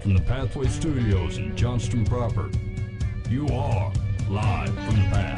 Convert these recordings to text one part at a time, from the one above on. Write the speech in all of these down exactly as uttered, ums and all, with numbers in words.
from the Pathway Studios in Johnston proper. You are live from the Path.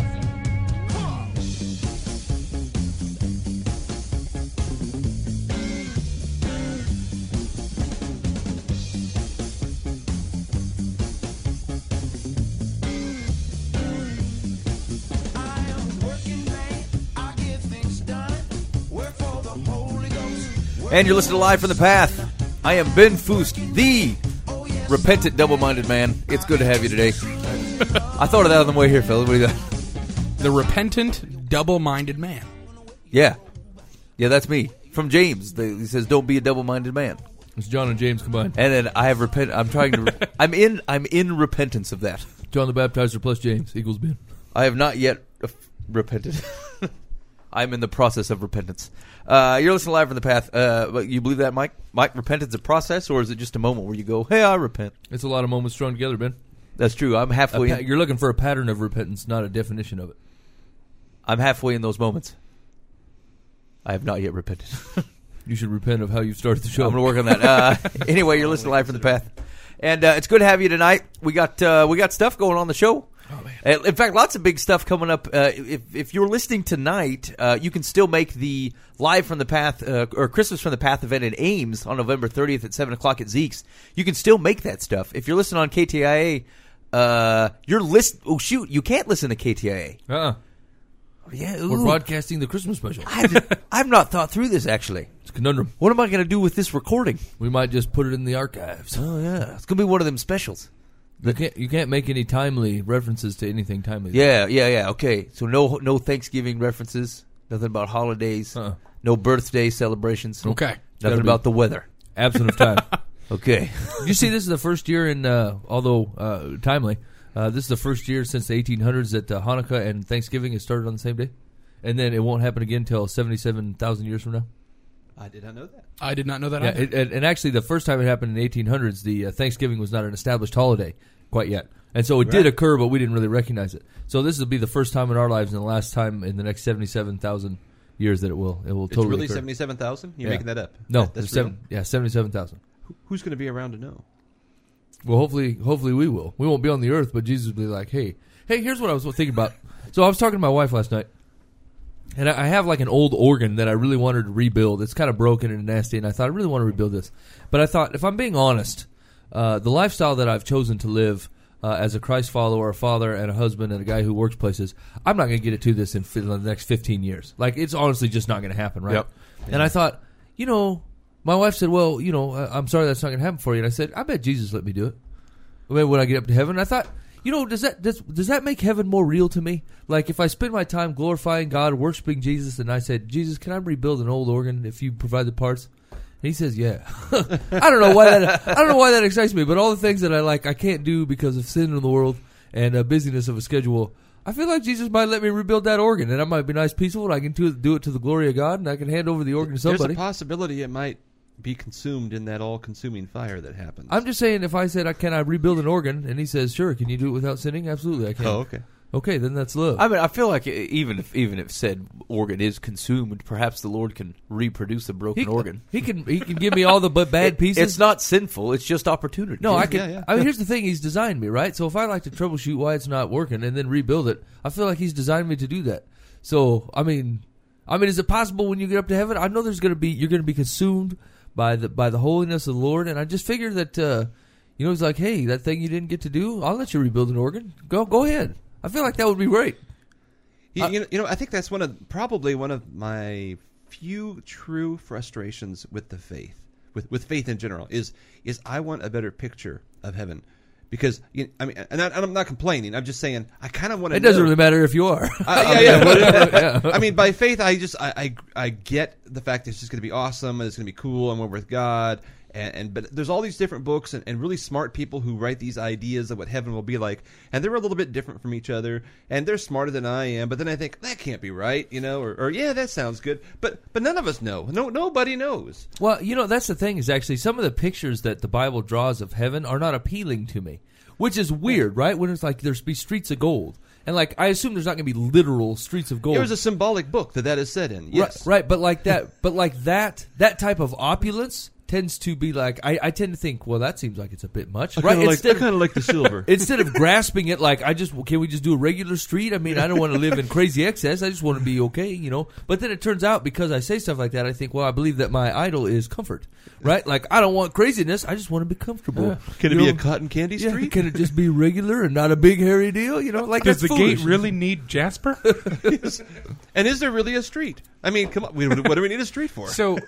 And you're listening to Live from the Path. I am Ben Foust, the repentant, double-minded man. It's good to have you today. I thought of that on the way here, fellas. What do you got? The repentant, double-minded man. Yeah. Yeah, that's me. From James. He says, don't be a double-minded man. It's John and James combined. And then I have repent. I'm trying to. I'm in. I'm in repentance of that. John the Baptizer plus James equals Ben. I have not yet uh, repented. I'm in the process of repentance. Uh, you're listening to Live from the Path. Uh, you believe that, Mike? Mike, repentance a process, or is it just a moment where you go, hey, I repent? It's a lot of moments strung together, Ben. That's true. I'm halfway. Pa- in. You're looking for a pattern of repentance, not a definition of it. I'm halfway in those moments. I have not yet repented. You should repent of how you started the show. I'm going to work on that. Uh, anyway, you're listening to Live from the Path, and uh, it's good to have you tonight. We got uh, we got stuff going on the show. Oh, man. In fact, lots of big stuff coming up. Uh, if if you're listening tonight, uh, you can still make the Live from the Path uh, or Christmas from the Path event in Ames on November thirtieth at seven o'clock at Zeke's. You can still make that stuff. If you're listening on K T I A, uh, you're list. Oh shoot, you can't listen to K T I A. Uh-uh. Yeah, We're broadcasting the Christmas special. I've, I've not thought through this actually. It's a conundrum. What am I going to do with this recording? We might just put it in the archives. Oh yeah, it's going to be one of them specials. You can't, you can't make any timely references to anything timely. Yeah, yeah, yeah. Okay, so no no Thanksgiving references, nothing about holidays, Uh-uh. no birthday celebrations. Okay. Nothing about the weather. Absent of time. Okay. You see, this is the first year in, uh, although uh, timely, uh, this is the first year since the eighteen hundreds that uh, Hanukkah and Thanksgiving has started on the same day. And then it won't happen again until seventy-seven thousand years from now. I did not know that. I did not know that Yeah, either. it, and, and actually, the first time it happened in the eighteen hundreds, the uh, Thanksgiving was not an established holiday quite yet. And so it did occur, but we didn't really recognize it. So this will be the first time in our lives and the last time in the next seventy-seven thousand years that it will it will It's totally really occur. seventy-seven thousand? You're Yeah. making that up? No, That- that's it's seven, real? yeah, seventy-seven thousand. Who- Who's going to be around to know? Well, hopefully, hopefully we will. We won't be on the earth, but Jesus will be like, hey, hey, here's what I was thinking about. So I was talking to my wife last night, and I I have like an old organ that I really wanted to rebuild. It's kind of broken and nasty, and I thought I really want to rebuild this. But I thought, if I'm being honest, uh, the lifestyle that I've chosen to live uh, as a Christ follower, a father, and a husband, and a guy who works places, I'm not going to get it to this in, fi- in the next fifteen years. Like, it's honestly just not going to happen, right? Yep. And I thought, you know, my wife said, well, you know, I- I'm sorry that's not going to happen for you. And I said, I bet Jesus let me do it. Maybe when I get up to heaven. I thought, you know, does that does, does that make heaven more real to me? Like, if I spend my time glorifying God, worshiping Jesus, and I said, Jesus, can I rebuild an old organ if you provide the parts? And he says, yeah. I don't know why that I don't know why that excites me, but all the things that I like I can't do because of sin in the world and uh, busyness of a schedule. I feel like Jesus might let me rebuild that organ, and that might be nice, peaceful, and I can do, do it to the glory of God, and I can hand over the organ to somebody. There's a possibility it might be consumed in that all-consuming fire that happens. I'm just saying, if I said, can I rebuild an organ? And he says, sure. Can you do it without sinning? Absolutely, I can. Oh, okay. Okay, then that's love. I mean, I feel like even if even if said organ is consumed, perhaps the Lord can reproduce a broken he, organ. He can he can give me all the but bad It- pieces. It's not sinful. It's just opportunity. No, I Yeah, can. yeah. I mean, here's the thing: He's designed me, right? So if I like to troubleshoot why it's not working and then rebuild it, I feel like He's designed me to do that. So I mean, I mean, is it possible when you get up to heaven? I know there's going to be you're going to be consumed by the by the holiness of the Lord, and I just figured that uh, you know, He's like, hey, that thing you didn't get to do, I'll let you rebuild an organ. Go go ahead. I feel like that would be great. You, Uh, you, know, you know, I think that's one of probably one of my few true frustrations with the faith, with with faith in general, is is I want a better picture of heaven, because you I mean, and, I, and I'm not complaining. I'm just saying I kind of want to. It doesn't know. really matter if you are. Uh, yeah, yeah. Yeah. I mean, by faith, I just I I, I get the fact that it's just going to be awesome and it's going to be cool and we're with God. And, and but there's all these different books and, and really smart people who write these ideas of what heaven will be like, and they're a little bit different from each other, and they're smarter than I am. But then I think that can't be right, you know, or, or yeah, that sounds good. But but none of us know. No, nobody knows. Well, you know, that's the thing is actually some of the pictures that the Bible draws of heaven are not appealing to me, which is weird, right? When it's like there's be streets of gold. And, like, I assume there's not going to be literal streets of gold. There was a symbolic book that that is said in. Yes. Right, right, but like that, but like that, that type of opulence tends to be like I, I tend to think, well, that seems like it's a bit much, I right? kind of like, Instead I kind of like the silver. Instead of grasping it like I just can we just do a regular street? I mean, I don't want to live in crazy excess. I just want to be okay, you know. But then it turns out because I say stuff like that, I think, well, I believe that my idol is comfort, right? Like I don't want craziness. I just want to be comfortable. Yeah. Can it You be know? a cotton candy Yeah, street? can it just be regular and not a big hairy deal? You know, like Does the that's gate foolish. really need Jasper? And is there really a street? I mean, come on. We, what do we need a street for? So,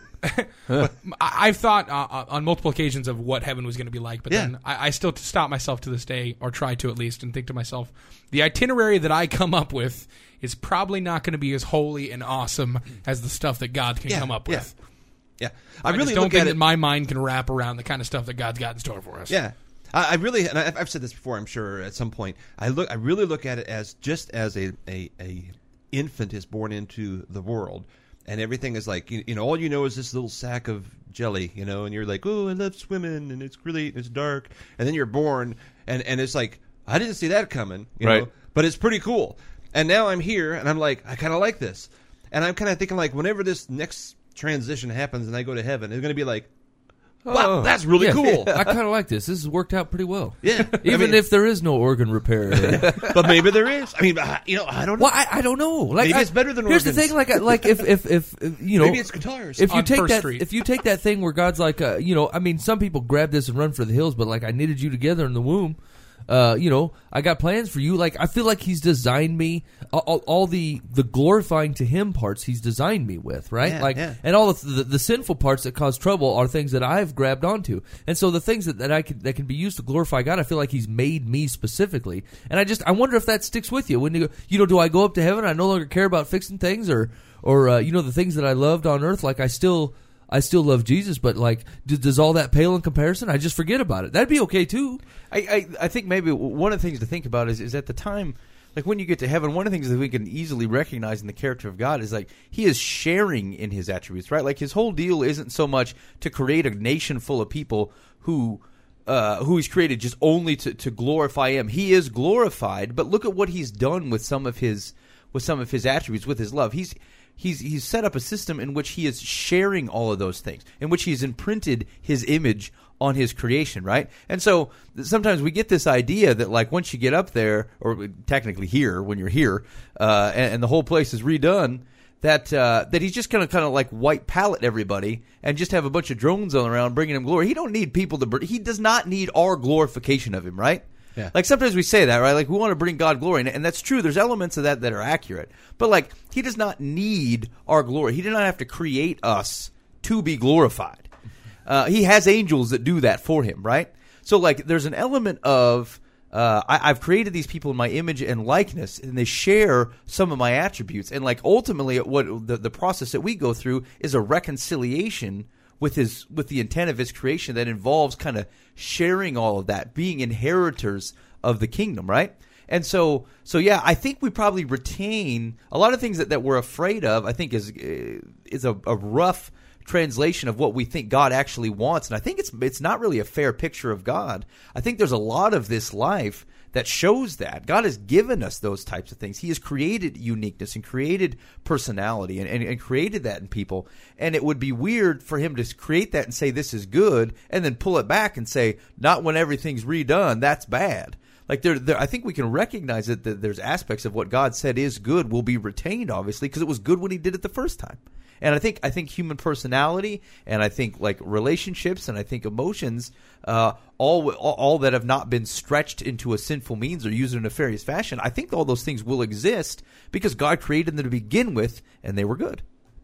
I- I've thought uh, on multiple occasions of what heaven was going to be like, but Yeah. then I, I still stop myself to this day, or try to at least, and think to myself, the itinerary that I come up with is probably not going to be as holy and awesome as the stuff that God can Yeah, come up yeah. with. yeah, I, I really just don't look think at that it. my mind can wrap around the kind of stuff that God's got in store for us. Yeah, I, I really, and I, I've said this before. I'm sure at some point. I look, I really look at it as just as a a, a infant is born into the world, and everything is like you, you know, all you know is this little sack of jelly, you know, and you're like, oh, I love swimming, and it's really it's dark, and then you're born, and and it's like I didn't see that coming, you Right. know, but it's pretty cool. And now I'm here, and I'm like, I kind of like this, and I'm kind of thinking like, whenever this next transition happens, and I go to heaven, it's going to be like, wow, Oh. that's really Yeah, cool. I kind of like this. This has worked out pretty well. Yeah, Even I mean, if there is no organ repair. area. but maybe there is. I mean, I- you know, I don't know. Well, I, I don't know. Like, Maybe I- it's better than Here's organs. the thing, like, I- like if, if, if, if you know, Maybe it's guitars. if you On take First that, Street. if you take that thing where God's like, uh, you know, I mean, some people grab this and run for the hills, but like, I knitted you together in the womb. Uh, you know, I got plans for you. Like, I feel like He's designed me all, all, all the the glorifying to Him parts. He's designed me with, right? Yeah, like, yeah. and all the, the the sinful parts that cause trouble are things that I've grabbed onto. And so the things that, that I can that can be used to glorify God, I feel like He's made me specifically. And I just I wonder if that sticks with you when you go, you know, do I go up to heaven? I no longer care about fixing things, or or uh, you know, the things that I loved on earth. Like I still. I still love Jesus, but like, d- does all that pale in comparison? I just forget about it. That'd be okay too. I, I, I think maybe one of the things to think about is, is at the time, like when you get to heaven, one of the things that we can easily recognize in the character of God is like He is sharing in His attributes, right? Like His whole deal isn't so much to create a nation full of people who uh, who He's created just only to, to glorify Him. He is glorified, but look at what He's done with some of His with some of His attributes, with His love. He's He's he's set up a system in which He is sharing all of those things, in which He's imprinted His image on His creation, right? And so sometimes we get this idea that like once you get up there, or technically here when you're here, uh, and, and the whole place is redone, that uh, that He's just going to kind of like white pallet everybody and just have a bunch of drones on around bringing Him glory. He don't need people to. Br- he does not need our glorification of Him, right? Yeah. Like sometimes we say that, right? Like we want to bring God glory, and, and that's true. There's elements of that that are accurate, but like He does not need our glory. He did not have to create us to be glorified. Uh, he has angels that do that for Him, right? So like there's an element of uh, I, I've created these people in my image and likeness, and they share some of my attributes, and like ultimately, what the, the process that we go through is a reconciliation with his with the intent of His creation that involves kind of sharing all of that, being inheritors of the kingdom, right? And so, so yeah, I think we probably retain a lot of things that, that we're afraid of. I think is is a, a rough translation of what we think God actually wants, and I think it's it's not really a fair picture of God. I think there's a lot of this life that shows that God has given us those types of things. He has created uniqueness and created personality and, and, and created that in people. And it would be weird for Him to create that and say this is good, and then pull it back and say not when everything's redone. That's bad. Like there, there I think we can recognize that, that there's aspects of what God said is good will be retained, obviously, because it was good when He did it the first time. And I think I think human personality, and I think like relationships, and I think emotions, uh, all, all all that have not been stretched into a sinful means or used in a nefarious fashion, I think all those things will exist because God created them to begin with, and they were good.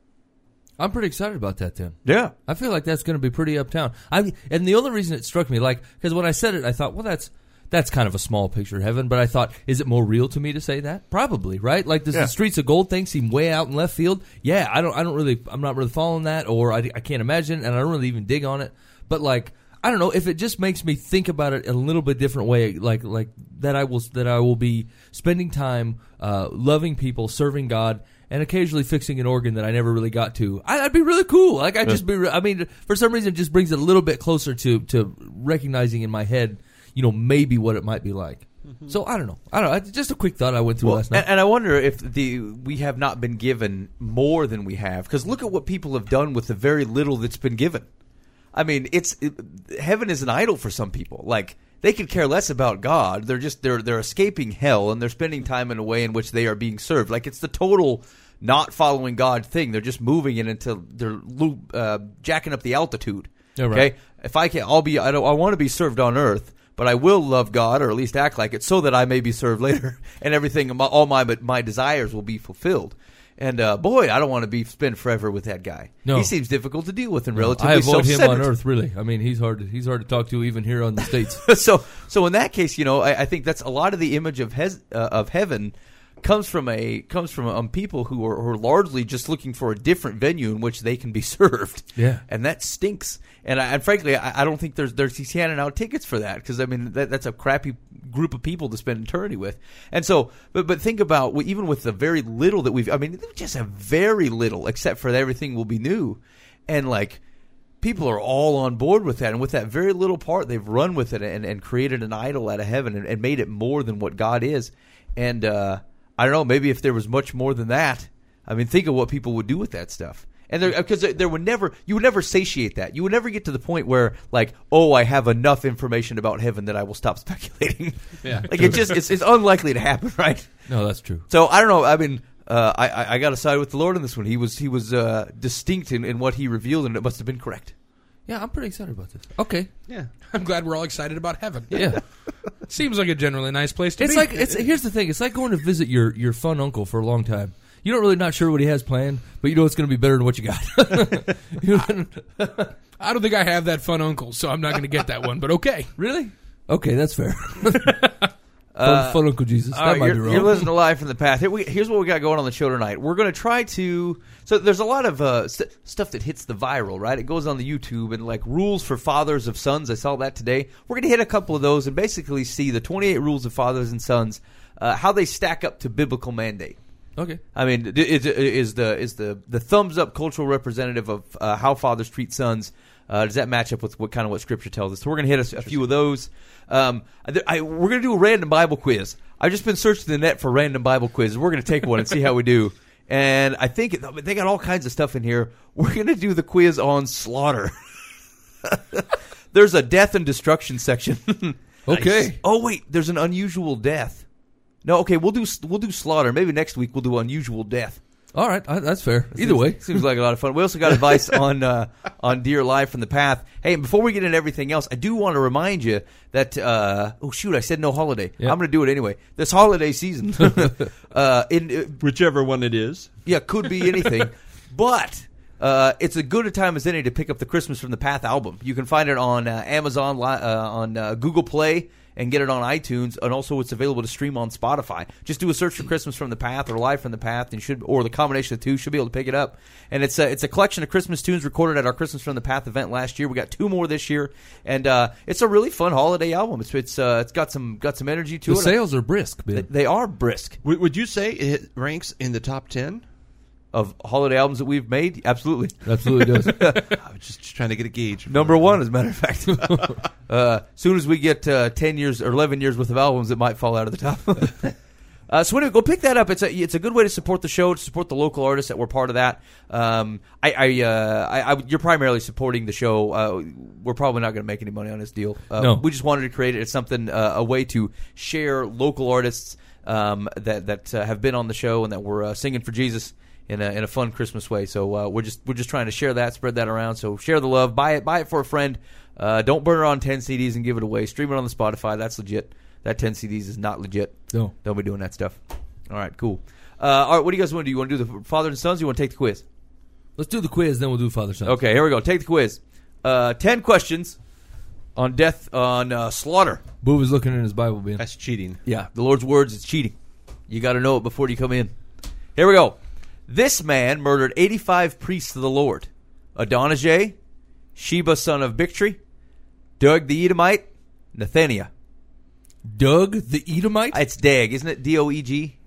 I'm pretty excited about that then. Yeah. I feel like that's going to be pretty uptown. I and the only reason it struck me, like, because when I said it, I thought, well, that's that's kind of a small picture of heaven. But I thought, is it more real to me to say that? Probably, right? Like, does Yeah. the Streets of Gold thing seem way out in left field? Yeah, I don't, I don't really, I'm not really following that, or I, I can't imagine, and I don't really even dig on it. But like, I don't know if it just makes me think about it in a little bit different way, like like that I will that I will be spending time uh, loving people, serving God, and occasionally fixing an organ that I never really got to. I, that'd be really cool. Like I'd just be. I mean, for some reason, it just brings it a little bit closer to to recognizing in my head, you know, maybe what it might be like. Mm-hmm. So I don't know. I don't know. Just a quick thought I went through Well, last night. and, and I wonder if the we have not been given more than we have, because look at what people have done with the very little that's been given. I mean, it's it, heaven is an idol for some people. Like, they could care less about God. They're just they're they're escaping hell, and they're spending time in a way in which they are being served. Like, it's the total not following God thing. They're just moving it until they're uh, jacking up the altitude. Yeah, right. Okay, if I can, I'll be. I don't. I want to be served on earth, but I will love God, or at least act like it, so that I may be served later, and everything, all my my desires will be fulfilled. And uh, boy, I don't want to be spend forever with that guy. No. He seems difficult to deal with and relatively I avoid him on self-centered. earth, really. I mean, he's hard. To, he's hard to talk to, even here on the States. so, so in that case, you know, I, I think that's a lot of the image of hes, uh, of heaven comes from a comes from um, people who are, who are largely just looking for a different venue in which they can be served. Yeah, and that stinks. And, I, and frankly, I, I don't think there's there's he's handing out tickets for that, because I mean that, that's a crappy group of people to spend eternity with. And so, but but think about, even with the very little that we've, I mean, we just have very little, except for that everything will be new, and like people are all on board with that. And with that very little part, they've run with it and, and created an idol out of heaven and, and made it more than what God is. And uh, I don't know, maybe if there was much more than that, I mean, think of what people would do with that stuff. And there, because there would never, you would never satiate that. You would never get to the point where, like, oh, I have enough information about heaven that I will stop speculating. Yeah, like it just, it's, it's unlikely to happen, right? no, that's true. So I don't know. I mean, uh, I, I, I got to side with the Lord on this one. He was, he was uh, distinct in, in what he revealed, and it must have been correct. Yeah, I'm pretty excited about this. Okay. Yeah. I'm glad we're all excited about heaven. Yeah. Seems like a generally nice place to It's be. like it's here's the thing. It's like going to visit your, your fun uncle for a long time. You don't really not sure what he has planned, but you know it's going to be better than what you got. You know- I don't think I have that fun uncle, so I'm not going to get that one, but okay. really? Okay, that's fair. fun, fun Uncle Jesus. All That right, might you're, be wrong. you're listening to Live from the Path. Here we, here's what we got going on the show tonight. We're going to try to... So there's a lot of uh, st- stuff that hits the viral, right? It goes on the YouTube, and like rules for fathers of sons. I saw that today. We're going to hit a couple of those and basically see the twenty-eight rules of fathers and sons, uh, how they stack up to biblical mandate. Okay. I mean, is, is the is the the thumbs up cultural representative of uh, how fathers treat sons? Uh, does that match up with what kind of what Scripture tells us? So we're going to hit a, a few of those. Um, I, I, we're going to do a random Bible quiz. I've just been searching the net for random Bible quizzes. We're going to take one and see how we do. And I think I mean, they got all kinds of stuff in here. We're going to do the quiz on slaughter. There's a death and destruction section. Okay. Nice. Oh wait, there's an unusual death. No, okay, we'll do we'll do slaughter. Maybe next week we'll do unusual death. All right, I, that's fair. Either Seems- way. seems like a lot of fun. We also got advice on uh, on Deer Live from the Path. Hey, and before we get into everything else, I do want to remind you that uh, oh shoot, I said no holiday. Yeah. I'm going to do it anyway. This holiday season, uh, in, uh, Whichever one it is. yeah, could be anything, but uh, it's a good a time as any to pick up the Christmas from the Path album. You can find it on uh, Amazon, li- uh, on uh, Google Play, and get it on iTunes, and also it's available to stream on Spotify. Just do a search for Christmas from the Path or Live from the Path, and you should, or the combination of the two, should be able to pick it up. And it's a, it's a collection of Christmas tunes recorded at our Christmas from the Path event last year. We got two more this year, and uh, it's a really fun holiday album. It's it's uh, it's got some got some energy to The it. sales are brisk, They, man. they are brisk. Would, would you say it ranks in the top ten? Of holiday albums that we've made, absolutely. Absolutely does. I was just, just trying to get a gauge. Number one, as a matter of fact. uh, soon as we get uh, ten years or eleven years worth of albums, it might fall out of the top. uh, so anyway, go pick that up. It's a it's a good way to support the show, to support the local artists that were part of that. Um, I, I, uh, I, I you're primarily supporting the show. Uh, we're probably not going to make any money on this deal. Uh, No. we just wanted to create it as something, uh, a way to share local artists um, that that uh, have been on the show and that were uh, singing for Jesus in a in a fun Christmas way. So uh, we're just we're just trying to share that, spread that around. So share the love, buy it, buy it for a friend. Uh, don't burn it on ten C Ds and give it away. Stream it on the Spotify. That's legit. That ten C Ds is not legit. No. Don't be doing that stuff. All right, cool. Uh, all right, what do you guys want to do? You want to do the fathers and sons? Or you want to take the quiz? Let's do the quiz, then we'll do Father Son. Okay, here we go. Take the quiz. Uh, ten questions on death on uh, slaughter. Boo was looking in his Bible, man. That's cheating. Yeah, the Lord's words. It's cheating. You got to know it before you come in. Here we go. This man murdered eighty-five priests of the Lord. Adonijah, Sheba son of Bictri, Doeg the Edomite, Nathaniah. Doug the Edomite? It's Dag, isn't it? D O E G?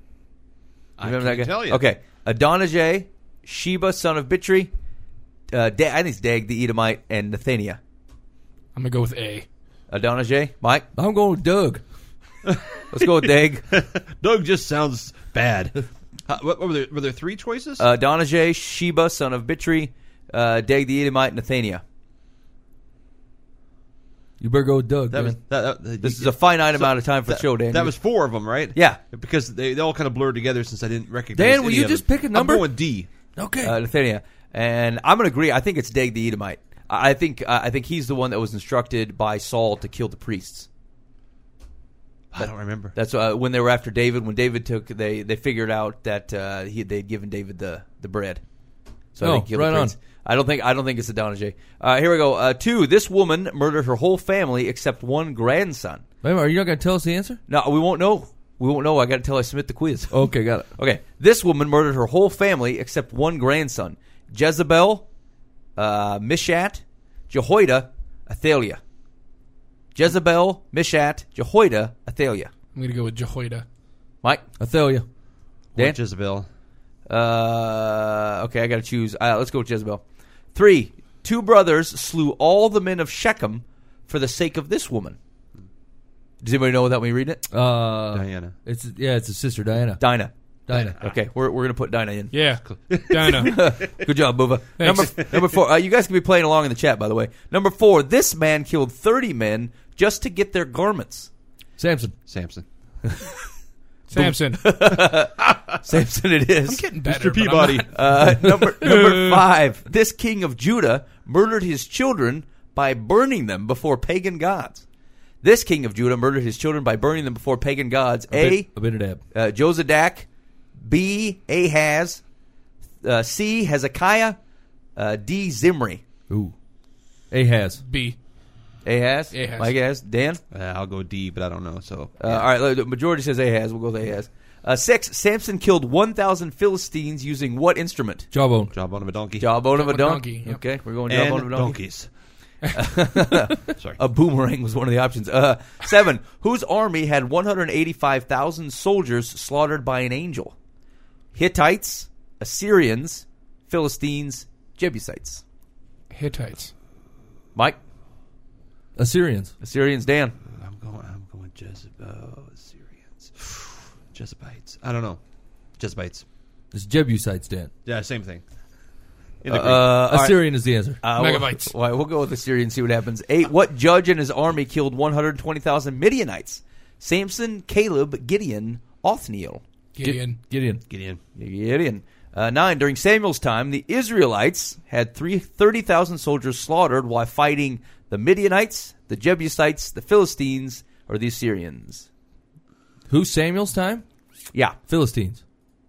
I Remember can't that guy? tell you. Okay. Adonijah, Sheba son of Bictri, uh, Da- I think it's Dag the Edomite, and Nathaniah. I'm going to go with A. Adonijah, Mike? I'm going with Doug. Let's go with Dag. Doug just sounds bad. Uh, what, what were, there, were there three choices? Uh, Adonijah, Sheba son of Bictri, uh, Dag the Edomite, Nathaniah. You better go with Doug. That man. was that, that, This is a finite so amount of time for that, the show, Dan. That You- was four of them, right? Yeah. because they, they all kind of blurred together since I didn't recognize. Dan, will any you of just them. pick a number? I'm going D. Okay. uh, Nathaniel. And I'm going to agree. I think it's Dag the Edomite. I I think uh, I think he's the one that was instructed by Saul to kill the priests. I don't remember. That's uh, when they were after David. When David took, they they figured out that uh, he they'd given David the, the bread. So Oh, they killed right the priests. I don't think I don't think it's Adonijah. Uh, here we go. Uh, two. This woman murdered her whole family except one grandson. Wait a minute, are you not going to tell us the answer? No, we won't know. We won't know. I got to tell I submit the quiz. Okay, got it. Okay. This woman murdered her whole family except one grandson: Jezebel, uh, Mishat, Jehoiada, Athaliah. Jezebel, Mishat, Jehoiada, Athaliah. I'm going to go with Jehoiada. Mike, Athaliah. Dan? Or Jezebel. Uh, okay, I got to choose. Uh, let's go with Jezebel. Three. Two brothers slew all the men of Shechem for the sake of this woman. Does anybody know that when we read it? Uh, Diana. It's yeah, it's a sister, Diana. Dinah. Dinah. Okay, we're we're gonna put Dinah in. Yeah. Dinah. Good job, Bubba. Thanks. Number number four. Uh, you guys can be playing along in the chat, by the way. Number four. This man killed thirty men just to get their garments. Samson. Samson. Samson. Samson, it is. I'm getting better. Mister but I'm Peabody. not- Uh, number number five. This king of Judah murdered his children by burning them before pagan gods. This king of Judah murdered his children by burning them before pagan gods. A. Abinadab. Uh, Josadak. B. Ahaz. Uh, C. Hezekiah. Uh, D. Zimri. Ooh. Ahaz. B. Ahaz. Ahaz. Mike Ahaz. Dan. Uh, I'll go D, but I don't know. So Uh, all right. The majority says Ahaz. We'll go with Ahaz. Uh, six. Samson killed one thousand Philistines using what instrument? Jawbone. jawbone of a donkey. Jawbone of a Jawbone of a donkey. donkey, yep. Okay, we're going and jawbone of a donkey. donkeys. Sorry. A boomerang was one of the options. Uh, seven. Whose army had one hundred eighty-five thousand soldiers slaughtered by an angel? Hittites, Assyrians, Philistines, Jebusites. Hittites. Mike, Assyrians. Assyrians. Dan. I'm going. I'm going Jezebel. Assyrians. Jezebites. I don't know. Jezebites. It's Jebusites, Dan. Yeah, same thing. In Uh, the Greek. all right. Assyrian is the answer. Uh, Megabytes. We'll, all right, we'll go with Assyrian and see what happens. Eight. What judge and his army killed one hundred twenty thousand Midianites? Samson, Caleb, Gideon, Othniel. Gideon. Gideon. Gideon. Gideon. Uh, nine. During Samuel's time, the Israelites had three, thirty thousand soldiers slaughtered while fighting the Midianites, the Jebusites, the Philistines, or the Assyrians. Who's Samuel's time? Yeah. Philistines.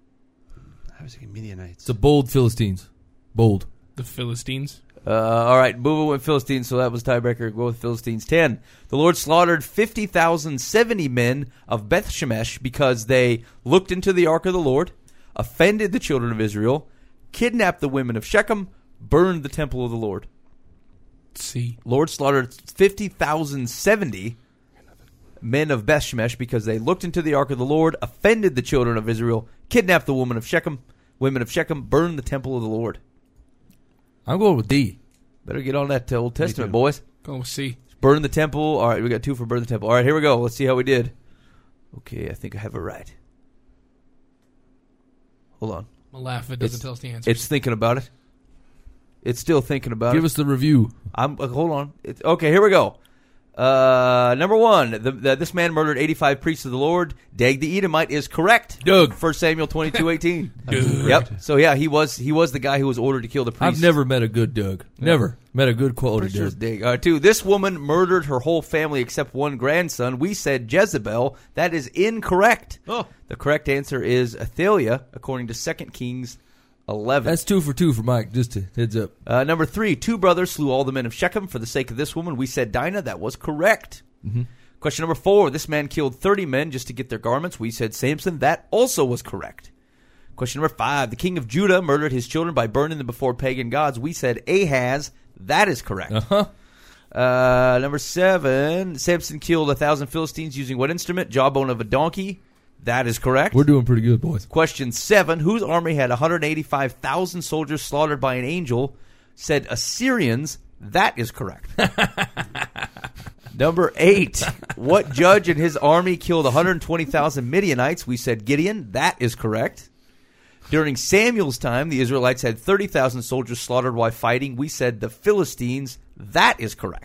I was thinking Midianites. It's the bold Philistines. Bold. The Philistines. Uh, all right. Booba went Philistines, so that was tiebreaker. Go with Philistines. ten. The Lord slaughtered fifty thousand seventy men of Beth Shemesh because they looked into the ark of the Lord, offended the children of Israel, kidnapped the women of Shechem, burned the temple of the Lord. C. Lord slaughtered fifty thousand seventy men of Beth Shemesh because they looked into the ark of the Lord, offended the children of Israel, kidnapped the women of Shechem, women of Shechem, burned the temple of the Lord. I'm going with D. Better get on that uh, Old Testament, too. boys. Go with C. Burn the temple. All right, we got two for burn the temple. All right, here we go. Let's see how we did. Okay, I think I have it right. Hold on. I'm going to laugh if it doesn't It's- tell us the answer. It's thinking about it. It's still thinking about Give it. us the review. I'm uh, hold on. It's, okay, here we go. Uh, number one, the, the, this man murdered eighty-five priests of the Lord. Dag the Edomite is correct. Doug. First Samuel twenty-two eighteen. Doug. Yep. So yeah, he was he was the guy who was ordered to kill the priests. I've never met a good Doug. Never met a good quality Pretty sure it's Doug. Dig. Uh, two, this woman murdered her whole family except one grandson. We said Jezebel. That is incorrect. Oh. The correct answer is Athaliah, according to Second Kings eleven. That's two for two for Mike. Just a heads up. Uh, number three, two brothers slew all the men of Shechem for the sake of this woman. We said Dinah. That was correct. Mm-hmm. Question number four, this man killed thirty men just to get their garments. We said Samson. That also was correct. Question number five, the king of Judah murdered his children by burning them before pagan gods. We said Ahaz. That is correct. Uh-huh. Uh, number seven, Samson killed a thousand Philistines using what instrument? Jawbone of a donkey. That is correct. We're doing pretty good, boys. Question seven, whose army had one hundred eighty-five thousand soldiers slaughtered by an angel? Said Assyrians. That is correct. Number eight, what judge and his army killed one hundred twenty thousand Midianites? We said Gideon. That is correct. During Samuel's time, the Israelites had thirty thousand soldiers slaughtered while fighting. We said the Philistines. That is correct.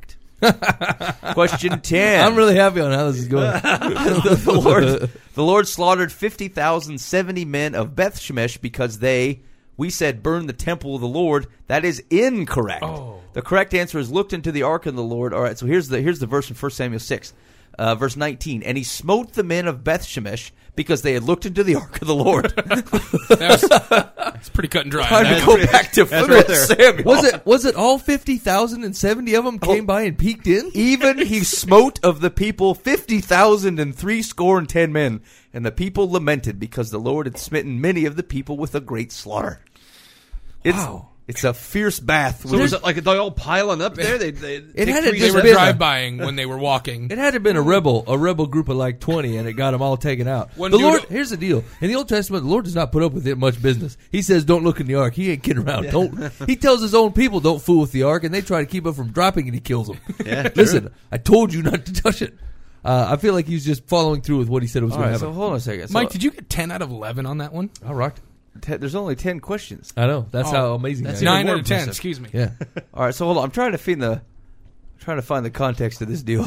Question ten. I'm really happy on how this is going. the, the Lord, the Lord slaughtered fifty thousand seventy men of Beth Shemesh because they, we said, burned the temple of the Lord. That is incorrect. Oh. The correct answer is looked into the ark of the Lord. All right, so here's the here's the verse in First Samuel six, uh, verse nineteen. And he smote the men of Beth Shemesh because they had looked into the ark of the Lord. That's, that's pretty cut and dry. Time That- to go back to That's First right there. Samuel. Was it was it all fifty thousand and seventy of them came by and peeked in? Even he smote of the people fifty thousand and three score and ten men, and the people lamented because the Lord had smitten many of the people with a great slaughter. It's, Wow. It's a fierce bath. So was it like they all piling up there? They, they It take had to three They just were been a- drive-bying when they were walking. It had to have been a rebel, a rebel group of like twenty, and it got them all taken out. One the dude- Lord, here's the deal: in the Old Testament, the Lord does not put up with it much business. He says, "Don't look in the ark." He ain't kidding around. Don't. He tells his own people, "Don't fool with the ark," and they try to keep it from dropping, and he kills them. Yeah, Listen, I told you not to touch it. Uh, I feel like he's just following through with what he said was All going right, to so happen. hold on a second. So, Mike, did you get ten out of eleven on that one? I rocked. te- there's only ten questions. I know. That's Oh, how amazing that's that is. Nine more out of ten. impressive. Excuse me. Yeah. All right, so hold on. I'm trying to find the, I'm trying to find the context of this deal.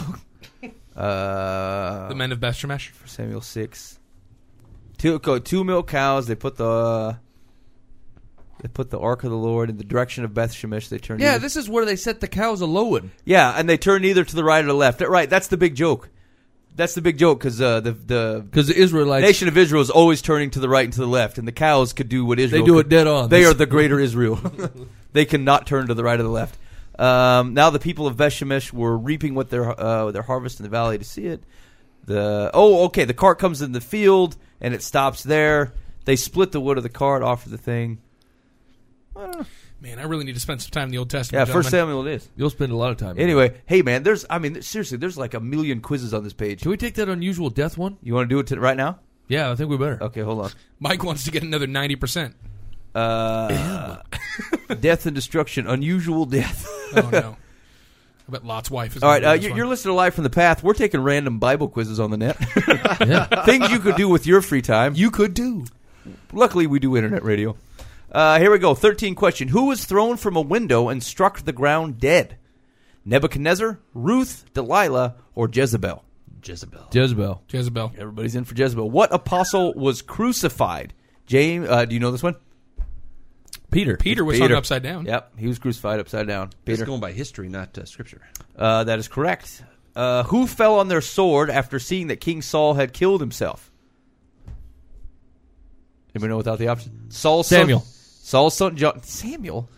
Uh, The men of Beth Shemesh. Samuel six. Two go two milk cows. They put the they put the ark of the Lord in the direction of Beth Shemesh. They turned. Yeah, either- this is where they set the cows a lowing. yeah, and they turned either to the right or the left. Right, that's the big joke. That's the big joke because uh, the the Because the Israelites, nation of Israel is always turning to the right and to the left, and the cows could do what Israel. they do could. it dead on. They This- are the greater Israel. They cannot turn to the right or the left. Um, now the people of Beth Shemesh were reaping what their uh, their harvest in the valley to see it. The oh okay, the cart comes in the field and it stops there. They split the wood of the cart, offer the thing. Man, I really need to spend some time in the Old Testament. Yeah, First gentlemen. Samuel it is. You'll spend a lot of time. Anyway, hey man, there's I mean seriously, there's like a million quizzes on this page. Can we take that unusual death one? You want to do it to, right now? Yeah, I think we better. Okay, hold on. Mike wants to get another ninety percent. Uh, death and destruction, unusual death. Oh no! I bet Lot's wife is. All right, gonna uh, do this you're, one. you're listening to Live from the Path. We're taking random Bible quizzes on the net. Yeah. Things you could do with your free time. You could do. Luckily, we do internet radio. Uh, here we go. thirteen question. Who was thrown from a window and struck the ground dead? Nebuchadnezzar, Ruth, Delilah, or Jezebel? Jezebel. Jezebel. Jezebel. Everybody's in for Jezebel. What apostle was crucified? James, uh, do you know this one? Peter. Peter was Peter. hung upside down. Yep, he was crucified upside down. It's Peter. going by history, not uh, scripture. Uh, that is correct. Uh, who fell on their sword after seeing that King Saul had killed himself? Anybody know without the option? Saul's Samuel. Son, Saul's son John. Samuel.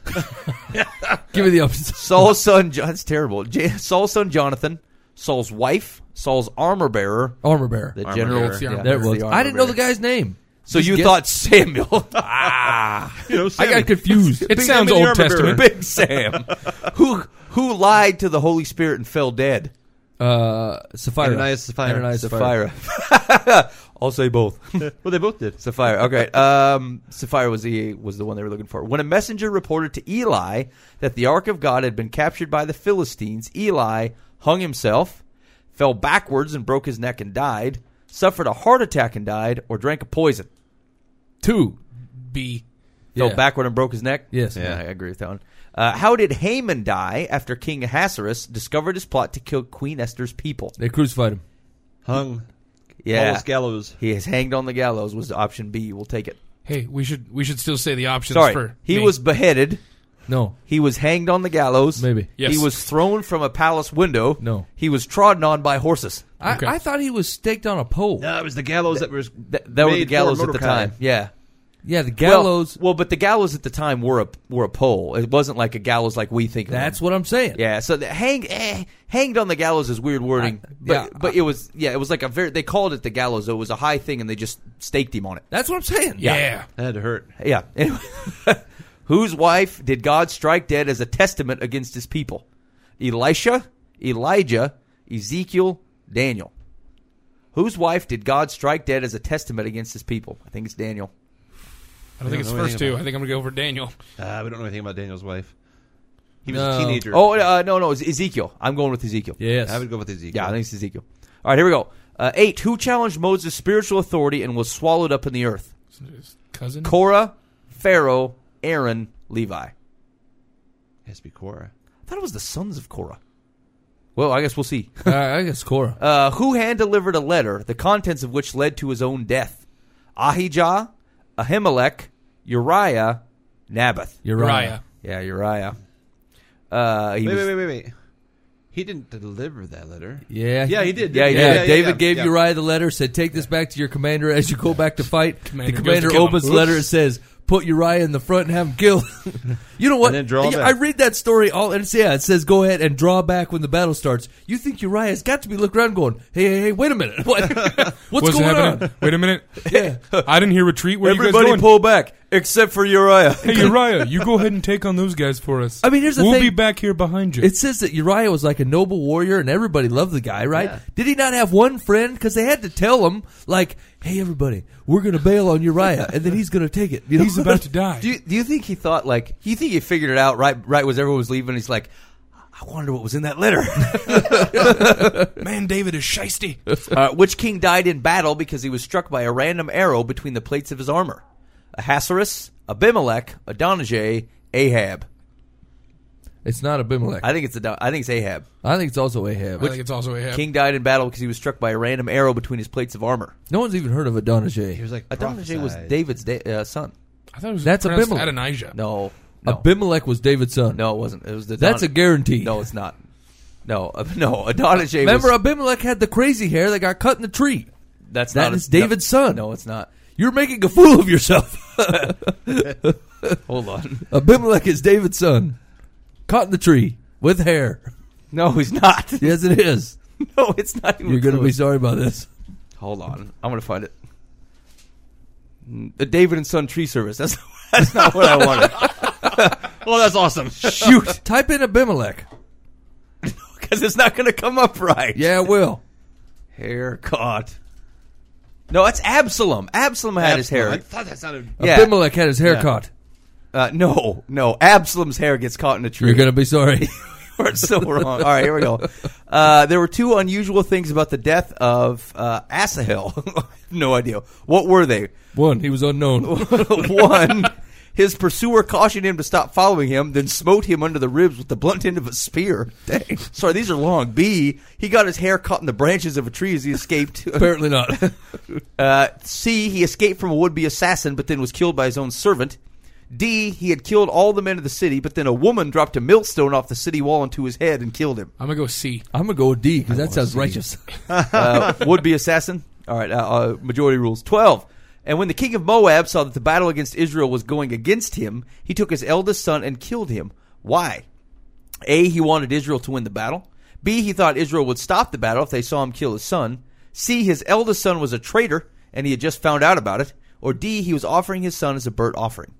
Give me the options. Saul's son. John, that's terrible. J- Saul's son Jonathan. Saul's wife. Saul's armor bearer. Armor bearer. The Armor general. bearer. It's the armor There it the was. armor I didn't know bearer. the guy's name. So Just you guess- thought Samuel? ah, You know, I Sammy. got confused. It Big sounds Sammy the Old armor bearer. Testament. Big Sam. who who lied to the Holy Spirit and fell dead? Uh, Sapphira. Ananias, Sapphira. Ananias, Sapphira. Sapphira. I'll say both. Well, they both did. Sapphira. Okay. Um, Sapphira was the was the one they were looking for. When a messenger reported to Eli that the ark of God had been captured by the Philistines, Eli hung himself, fell backwards and broke his neck and died, suffered a heart attack and died, or drank a poison. Two. B. Fell Yeah. backward and broke his neck. Yes. Yeah, I agree with that one. Uh, how did Haman die after King Ahasuerus discovered his plot to kill Queen Esther's people? They crucified him. Hung. Yeah, Paul's gallows. he is hanged on the gallows. Was option B? We'll take it. Hey, we should we should still say the options Sorry, for he me. was beheaded. No. He was hanged on the gallows. Maybe. Yes. He was thrown from a palace window. No. He was trodden on by horses. I, Okay. I thought he was staked on a pole. No, it was the gallows that was. Th- that were the made for gallows at the Mordecai. time. Yeah. Yeah, the gallows. Well, well, but the gallows at the time were a were a pole. It wasn't like a gallows like we think. of them. that's what I'm saying. Yeah, so the hang eh, hanged on the gallows is weird wording, I- but yeah, but it was yeah, it was like a very they called it the gallows. So it was a high thing, and they just staked him on it. That's what I'm saying. yeah. That had to hurt. Yeah. Anyway, whose wife did God strike dead as a testament against His people? Elisha, Elijah, Ezekiel, Daniel. Whose wife did God strike dead as a testament against His people? I think it's Daniel. I don't think I it's don't know first anything two. about I think I'm gonna go for Daniel. Uh, we don't know anything about Daniel's wife. He was No. a teenager. Oh uh, no, no, it's Ezekiel. I'm going with Ezekiel. Yes. I would go with Ezekiel. Yeah, I think it's Ezekiel. All right, here we go. Uh, eight. Who challenged Moses' spiritual authority and was swallowed up in the earth? His cousin. Korah, Pharaoh, Aaron, Levi. I It has to be Korah. thought it was the sons of Korah. Well, I guess we'll see. Uh, I guess Korah. Uh, who hand-delivered a letter, the contents of which led to his own death? Ahijah, Ahimelech, Uriah, Naboth. Uriah. Uriah. Yeah, Uriah. Uh, he Wait, was, wait, wait, wait, wait. He didn't deliver that letter. Yeah. Yeah, he did. Yeah, he Yeah, did. David yeah, gave yeah. Uriah the letter, said, take this back to your commander as you go back to fight. Commander the goes commander to kill him. opens the letter and says, put Uriah in the front and have him killed. You know what? And then draw Yeah, back. I read that story, all, and it's, yeah, it says go ahead and draw back when the battle starts. You think Uriah's got to be looking around going, hey, hey, hey, wait a minute. What? What's, What's going happening? on? Wait a minute. Yeah. I didn't hear retreat. Where are you guys Everybody going? pull back, except for Uriah. Hey, Uriah, you go ahead and take on those guys for us. I mean, here's the we'll thing. be back here behind you. It says that Uriah was like a noble warrior and everybody loved the guy, right? Yeah. Did he not have one friend? Because they had to tell him, like, hey, everybody, we're going to bail on Uriah, and then he's going to take it. You know? He's about to die. Do you, do you think he thought, like, you think he figured it out right right as everyone was leaving? He's like, I wonder what was in that letter. Man, David is shisty. uh, which king died in battle because he was struck by a random arrow between the plates of his armor? Ahasuerus, Abimelech, Adonijah, Ahab. It's not Abimelech. I think it's Adon- I think it's Ahab. I think it's also Ahab. I think it's also Ahab. King died in battle because he was struck by a random arrow between his plates of armor. No one's even heard of Adonijah. He was like Adonijah was prophesied. David's da- uh, son. I thought it was That's pronounced Abimelech. Adonijah. No, no, Abimelech was David's son. no, it wasn't. It was the That's a guarantee. No, it's not. No, uh, no. Adonijah. Remember, was, Abimelech had the crazy hair that got cut in the tree. that's that not is a, David's no, son. No, it's not. You're making a fool of yourself. Hold on. Abimelech is David's son. Caught in the tree with hair. No, he's not. Yes, it is. No, it's not. Even You're going to be close. sorry about this. Hold on. I'm going to find it. The David and Son Tree Service. That's that's not what I wanted. Well, that's awesome. Shoot, Type in Abimelech. because it's not going to come up right. Yeah, it will. Haircut. No, it's Absalom. Absalom had his hair. I thought that sounded. Yeah. Abimelech had his hair Yeah. caught. Uh, no, no. Absalom's hair gets caught in a tree. You're going to be sorry. We're so wrong. All right, here we go. Uh, there were two unusual things about the death of uh, Asahel. No idea. What were they? One, he was unknown. One, his pursuer cautioned him to stop following him, then smote him under the ribs with the blunt end of a spear. Dang. Sorry, these are long. B, he got his hair caught in the branches of a tree as he escaped. Apparently not. Uh, C, he escaped from a would-be assassin, but then was killed by his own servant. D, he had killed all the men of the city, but then a woman dropped a millstone off the city wall onto his head and killed him. I'm going to go C. I'm going to go with D because that sounds righteous. Uh, would-be assassin. All right, uh, uh, majority rules. twelve. And when the king of Moab saw that the battle against Israel was going against him, he took his eldest son and killed him. Why? A, he wanted Israel to win the battle. B, he thought Israel would stop the battle if they saw him kill his son. C, his eldest son was a traitor, and he had just found out about it. Or D, he was offering his son as a burnt offering.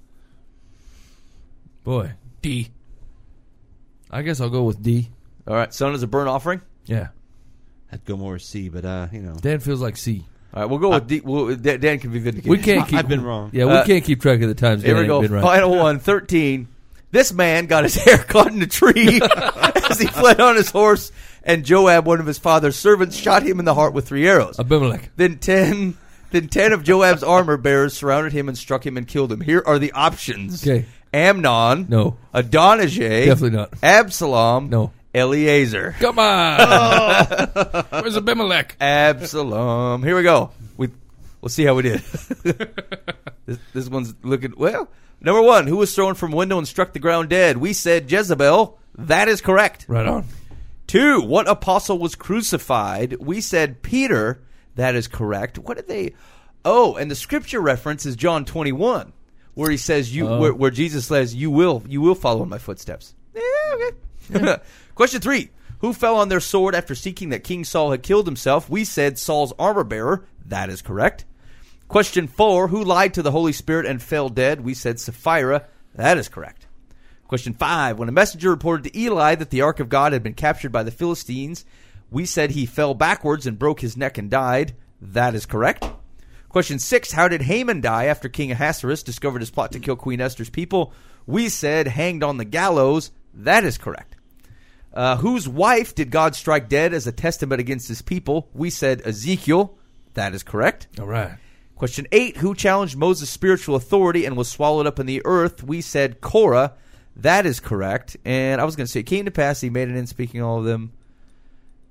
Boy, D. I guess I'll go with D. All right, son as a burnt offering? Yeah. I'd go more C, but uh, you know. Dan feels like C. All right, we'll go with D. We'll, Dan Dan can be vindicated. We can't keep. I've been wrong. Yeah, we Uh, can't keep track of the times. Here Dan we go. ain't been right. Final one, thirteen. This man got his hair caught in a tree as he fled on his horse, and Joab, one of his father's servants, shot him in the heart with three arrows. Abimelech. Then ten, then ten of Joab's armor bearers surrounded him and struck him and killed him. Here are the options: Okay. Amnon, No. Adonijah, Definitely not. Absalom, No. Eleazar, Come on. Where's Abimelech? Absalom. Here we go. We we'll see how we did. this, this one's looking well. Number one, who was thrown from a window and struck the ground dead? We said Jezebel. That is correct. Right on. Two, what apostle was crucified? We said Peter. That is correct. What did they? Oh, and the scripture reference is John twenty-one, where he says you, Oh. where, where Jesus says, "You will, you will follow in my footsteps." Yeah, okay. Question three: who fell on their sword after seeking that King Saul had killed himself? We said Saul's armor bearer. That is correct. Question four: who lied to the Holy Spirit and fell dead? We said Sapphira. That is correct. Question five: when a messenger reported to Eli that the ark of God had been captured by the Philistines, we said he fell backwards and broke his neck and died. That is correct. Question six: how did Haman die after King Ahasuerus discovered his plot to kill Queen Esther's people? We said hanged on the gallows. That is correct. Uh, whose wife did God strike dead as a testament against his people? We said Ezekiel. That is correct. All right. Question eight, who challenged Moses' spiritual authority and was swallowed up in the earth? We said Korah. That is correct. And I was going to say, it came to pass, he made an end speaking all of them.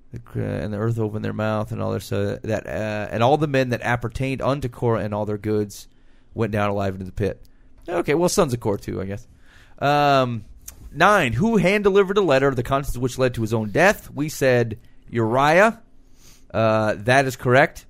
and the earth opened their mouth, and all their so that uh, and all the men that appertained unto Korah and all their goods went down alive into the pit. Okay, well, sons of Korah too, I guess. Um, nine. Who hand delivered a letter, the contents of which led to his own death? We said Uriah. Uh, that is correct.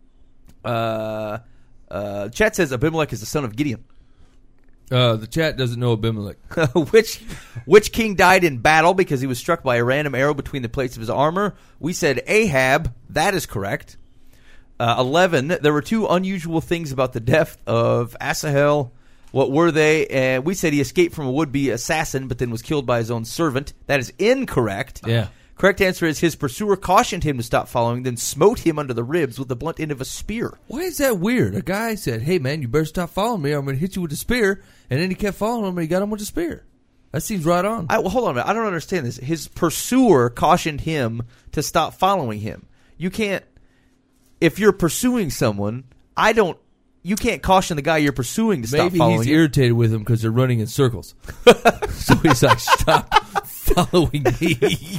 Uh, uh, chat says Abimelech is the son of Gideon. Uh, the chat doesn't know Abimelech. which which king died in battle because he was struck by a random arrow between the plates of his armor? We said Ahab. That is correct. Uh, eleven. There were two unusual things about the death of Asahel. What were they? Uh, we said he escaped from a would-be assassin, but then was killed by his own servant. That is incorrect. Yeah. Correct answer is his pursuer cautioned him to stop following, then smote him under the ribs with the blunt end of a spear. Why is that weird? A guy said, hey, man, you better stop following me. I'm going to hit you with a spear. And then he kept following him, and he got him with a spear. That seems right on. I, well, hold on a minute. I don't understand this. His pursuer cautioned him to stop following him. You can't, if you're pursuing someone, I don't, you can't caution the guy you're pursuing to stop Maybe following he's him. irritated with him because they're running in circles. So he's like, stop following me.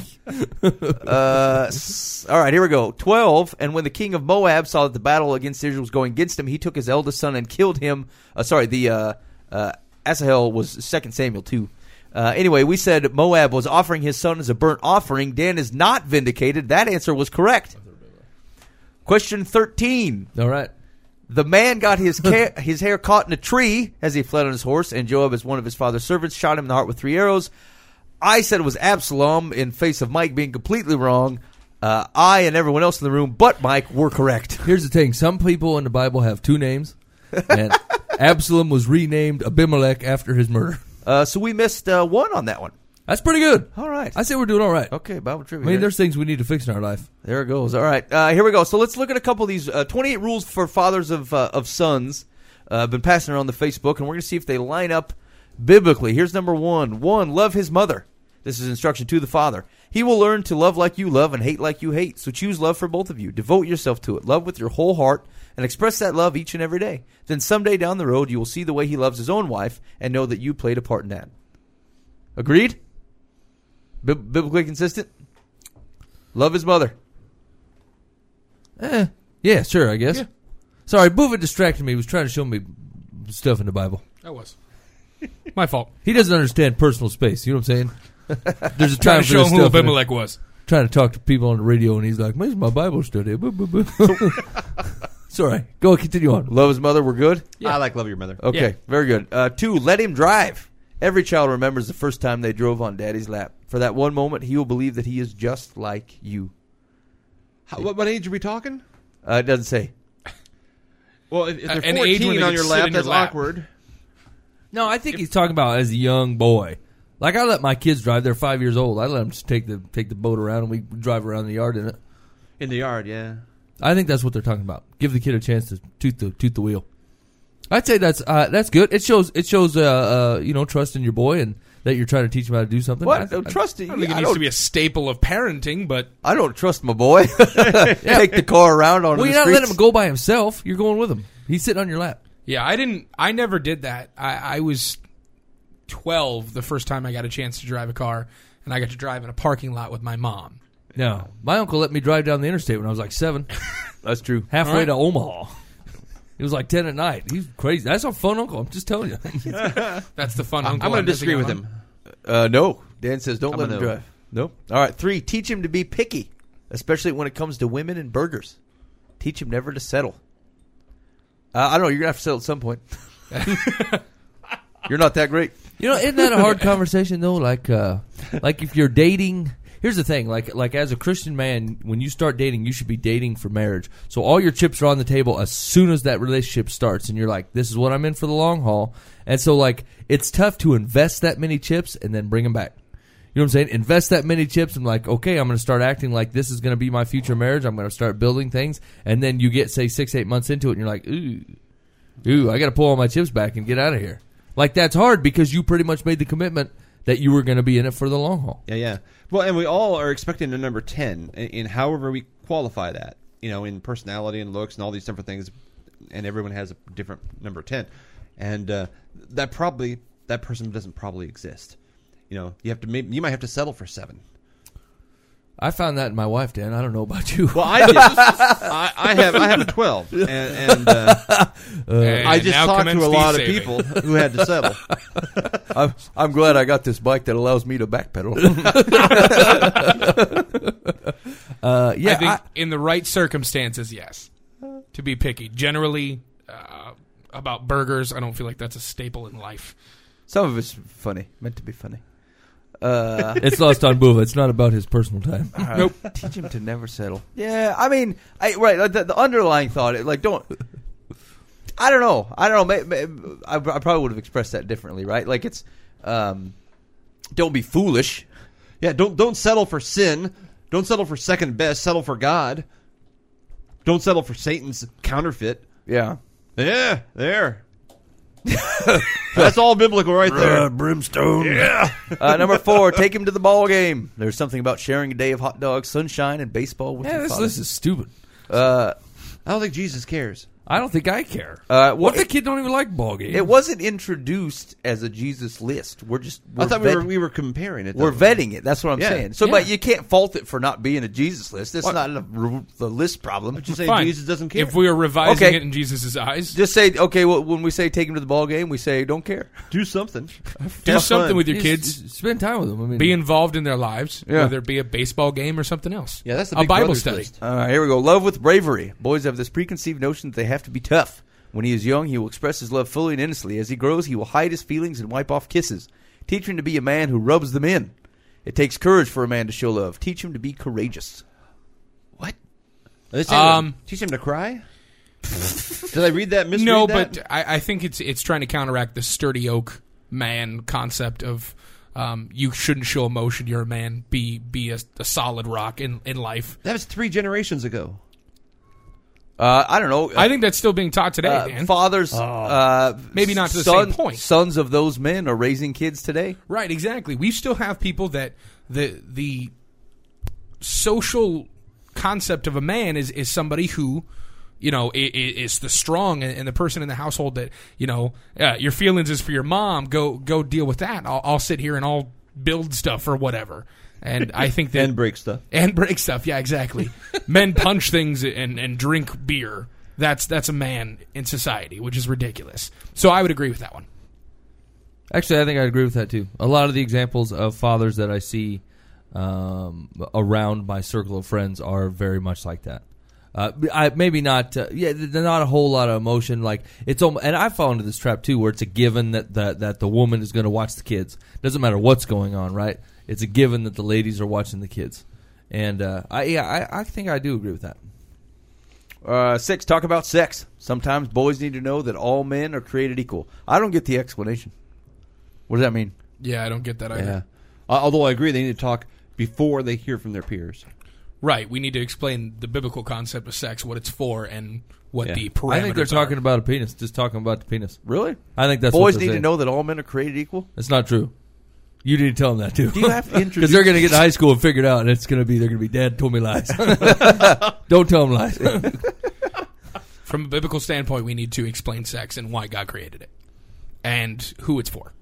uh, s- all right, here we go. twelve. And when the king of Moab saw that the battle against Israel was going against him, he took his eldest son and killed him. Uh, sorry, the uh, uh, Asahel was Second Samuel two. Uh, anyway, we said Moab was offering his son as a burnt offering. Dan is not vindicated. That answer was correct. Question thirteen. All right. The man got his ca- his hair caught in a tree as he fled on his horse, and Joab, as one of his father's servants, shot him in the heart with three arrows. I said it was Absalom in face of Mike being completely wrong. Uh, I and everyone else in the room but Mike were correct. Here's the thing. Some people in the Bible have two names, and Absalom was renamed Abimelech after his murder. Uh, so we missed uh, one on that one. That's pretty good. All right. I say we're doing all right. Okay, Bible I trivia. mean, here. there's things we need to fix in our life. There it goes. All right. Uh, here we go. So let's look at a couple of these. Uh, twenty-eight rules for fathers of uh, of sons. Uh, I've been passing around the Facebook, and we're going to see if they line up biblically. Here's number one. One, love his mother. This is instruction to the father. He will learn to love like you love and hate like you hate. So choose love for both of you. Devote yourself to it. Love with your whole heart and express that love each and every day. Then someday down the road, you will see the way he loves his own wife and know that you played a part in that. Agreed? Bi- biblically consistent? Love his mother. Eh, yeah, sure, I guess. Yeah. Sorry, Bova distracted me. He was trying to show me stuff in the Bible. I was. My fault. He doesn't understand personal space. You know what I'm saying? There's a Trying time to for show this him who stuff. and Abimelech was. Trying to talk to people on the radio, and he's like, "Where's my Bible study?" Boo, boo, boo. Sorry. Go continue on. Love his mother. We're good? Yeah. I like Love Your Mother. Okay, Yeah. very good. Uh, two, let him drive. Every child remembers the first time they drove on daddy's lap. For that one moment, he will believe that he is just like you. How, what, what age are we talking? Uh, it doesn't say. Well, if, if Uh, they're an age when fourteen they on can your sit lap, in your that's lap. awkward. No, I think he's talking about as a young boy. Like I let my kids drive. They're five years old. I let them just take the take the boat around, and we drive around the yard in it. In the yard, yeah. I think that's what they're talking about. Give the kid a chance to toot the toot the wheel. I'd say that's uh, that's good. It shows it shows uh, uh, you know, trust in your boy and that you're trying to teach him how to do something. What? I, No, I- trust I it. don't think it I needs don't, to be a staple of parenting, but I don't trust my boy. Take the car around on well, the you're not streets. letting him go by himself. You're going with him. He's sitting on your lap. yeah, I didn't. I never did that. I, I was twelve the first time I got a chance to drive a car, and I got to drive in a parking lot with my mom. No, my uncle let me drive down the interstate when I was like seven, That's true. halfway All right. to Omaha. It was like ten at night. He's crazy. That's a fun uncle. I'm just telling you. That's the fun I'm uncle. going to missing disagree out with on. him. Uh, no. Dan says don't I'm let a him no. drive. Nope. All right. Three, teach him to be picky, especially when it comes to women and burgers. Teach him never to settle. Uh, I don't know. You're going to have to settle at some point. You're not that great. You know, isn't that a hard conversation though? Like, uh, like if you're dating. Here's the thing, like, like as a Christian man, when you start dating, you should be dating for marriage. So all your chips are on the table as soon as that relationship starts, and you're like, "This is what I'm in for the long haul." And so, like, it's tough to invest that many chips and then bring them back. You know what I'm saying? Invest that many chips and like, okay, I'm going to start acting like this is going to be my future marriage. I'm going to start building things, and then you get say six, eight months into it, and you're like, "Ooh, ooh, I got to pull all my chips back and get out of here." Like that's hard because you pretty much made the commitment that you were going to be in it for the long haul. Yeah, yeah. Well, and we all are expecting a number ten in, in however we qualify that. You know, in personality and looks and all these different things, and everyone has a different number ten, and uh, that probably that person doesn't probably exist. You know, you have to maybe, you might have to settle for seven. I found that in my wife, Dan. I don't know about you. Well, I did. I, I have I have a twelve, and, and uh, And I just now talked to commence a the lot of saving. people who had to settle. I'm, I'm glad I got this bike that allows me to backpedal. uh, yeah, I think I- in the right circumstances, yes. To be picky. Generally, uh, about burgers, I don't feel like that's a staple in life. Some of it's funny, meant to be funny. Uh, it's lost on Buva. It's not about his personal time. nope. Teach him to never settle. Yeah, I mean, I, right. Like the, the underlying thought, like, don't. I don't know. I don't know. May, may, I, I probably would have expressed that differently, right? Like it's, um, don't be foolish. Yeah, don't don't settle for sin. Don't settle for second best. Settle for God. Don't settle for Satan's counterfeit. Yeah. Yeah, there. That's all biblical right there. brimstone. Yeah. uh, number four, take him to the ball game. There's something about sharing a day of hot dogs, sunshine, and baseball with Yeah, your this father. list is stupid. Uh, I don't think Jesus cares. I don't think I care. Uh, what well, if the kid don't even like ball games? it wasn't introduced as a Jesus list. We're just. We're I thought we vet- were we were comparing it. We're though. vetting it. That's what I'm Yeah. saying. So, Yeah. but you can't fault it for not being a Jesus list. It's What? not a, the list problem. But you say Fine. Jesus doesn't care. If we are revising Okay. it in Jesus' eyes, Just say, okay, well, when we say take him to the ball game, we say don't care. do something, do Have something fun. with your Just- kids. just spend time with them. I mean, Be involved in their lives, Yeah. whether it be a baseball game or something else. Yeah, that's the a Big Bible Brothers study. list. All right, here we go. Love with bravery. Boys have this preconceived notion that they have to be tough. When he is young, he will express his love fully and innocently. As he grows, he will hide his feelings and wipe off kisses. Teach him to be a man who rubs them in. It takes courage for a man to show love. Teach him to be courageous. What? Are they saying Um, to teach him to cry? Did I read that? Misread No, that? but I, I think it's it's trying to counteract the sturdy oak man concept of um, you shouldn't show emotion. You're a man. Be be a, a solid rock in, in life. that was three generations ago. Uh, I don't know. I think that's still being taught today, uh, Dan. fathers, uh, Maybe not to the son- same point. Sons of those men are raising kids today. Right, exactly. We still have people that the the social concept of a man is is somebody who, you know, i- i- is the strong and, and the person in the household that, you know, uh, your feelings is for your mom. Go go deal with that. I'll, I'll sit here and I'll build stuff or whatever. And I think that And break stuff. and break stuff. Yeah, exactly. Men punch things and, and drink beer. That's that's a man in society, which is ridiculous. So I would agree with that one. Actually, I think I agree with that too. A lot of the examples of fathers that I see um, around my circle of friends are very much like that. Uh, I, maybe not. Uh, yeah, there's not a whole lot of emotion. Like it's, almo- and I fall into this trap too, where it's a given that that, that the woman is going to watch the kids. Doesn't matter what's going on, right? It's a given that the ladies are watching the kids, and uh, I yeah, I, I think I do agree with that. Uh, six, talk about sex. Sometimes boys need to know that all men are created equal. I don't get the explanation. What does that mean? Yeah, I don't get that either. Yeah. Uh, although I agree, they need to talk before they hear from their peers. Right. We need to explain the biblical concept of sex, what it's for, and what Yeah. the parameters I think they're talking are. about a penis, just talking about the penis. Really? I think that's what Boys they're need to saying. know that all men are created equal? That's not true. You need to tell them that too. Do you have to Because introduce... they're going to get to high school and figure it out, and it's going to be they're going to be Dad told me lies. Don't tell them lies. From a biblical standpoint, we need to explain sex and why God created it, and who it's for.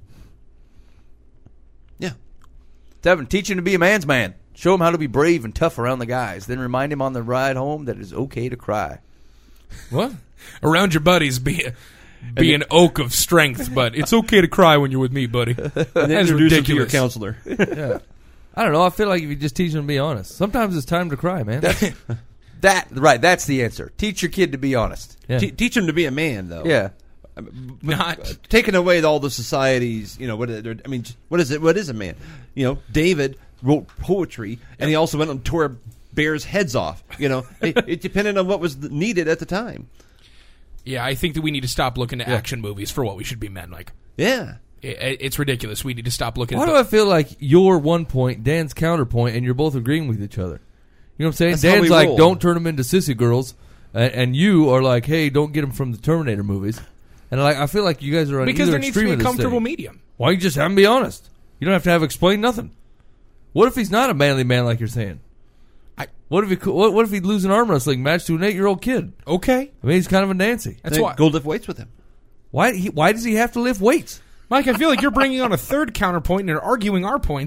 Yeah. Seven, teach him to be a man's man. Show him how to be brave and tough around the guys. Then remind him on the ride home that it is okay to cry. What? Around your buddies, be a, be an oak of strength, but it's okay to cry when you're with me, buddy. And That's then introduce them to your ridiculous. counselor. Yeah. I don't know. I feel like if you just teach them to be honest. Sometimes it's time to cry, man. That right, that's the answer. Teach your kid to be honest. Yeah. Te- teach them to be a man, though. Yeah. Not Taking away all the societies, you know, what are- I mean, what is it? What is a man? You know, David wrote poetry, and he also went and tore bears' heads off. You know, it, it depended on what was needed at the time. yeah. I think that we need to stop looking at action movies for what we should be men like. Yeah. It, it's ridiculous. We need to stop looking. Why at do the, I feel like you're one point, Dan's counterpoint, and you're both agreeing with each other? You know what I'm saying? That's how Dan's we like, roll. don't turn them into sissy girls, and, and you are like, hey, don't get them from the Terminator movies. And like, I feel like you guys are on because either there needs to extreme be a of this comfortable thing. medium. Why don't you just have him be honest? You don't have to have explain nothing. What if he's not a manly man like you're saying? I- What if he co- what, what if he'd lose an arm wrestling match to an eight year old kid? Okay, I mean, he's kind of a Nancy. that's Then why. go lift weights with him. Why he, why does he have to lift weights? Mike, I feel like you're bringing on a third counterpoint and arguing our points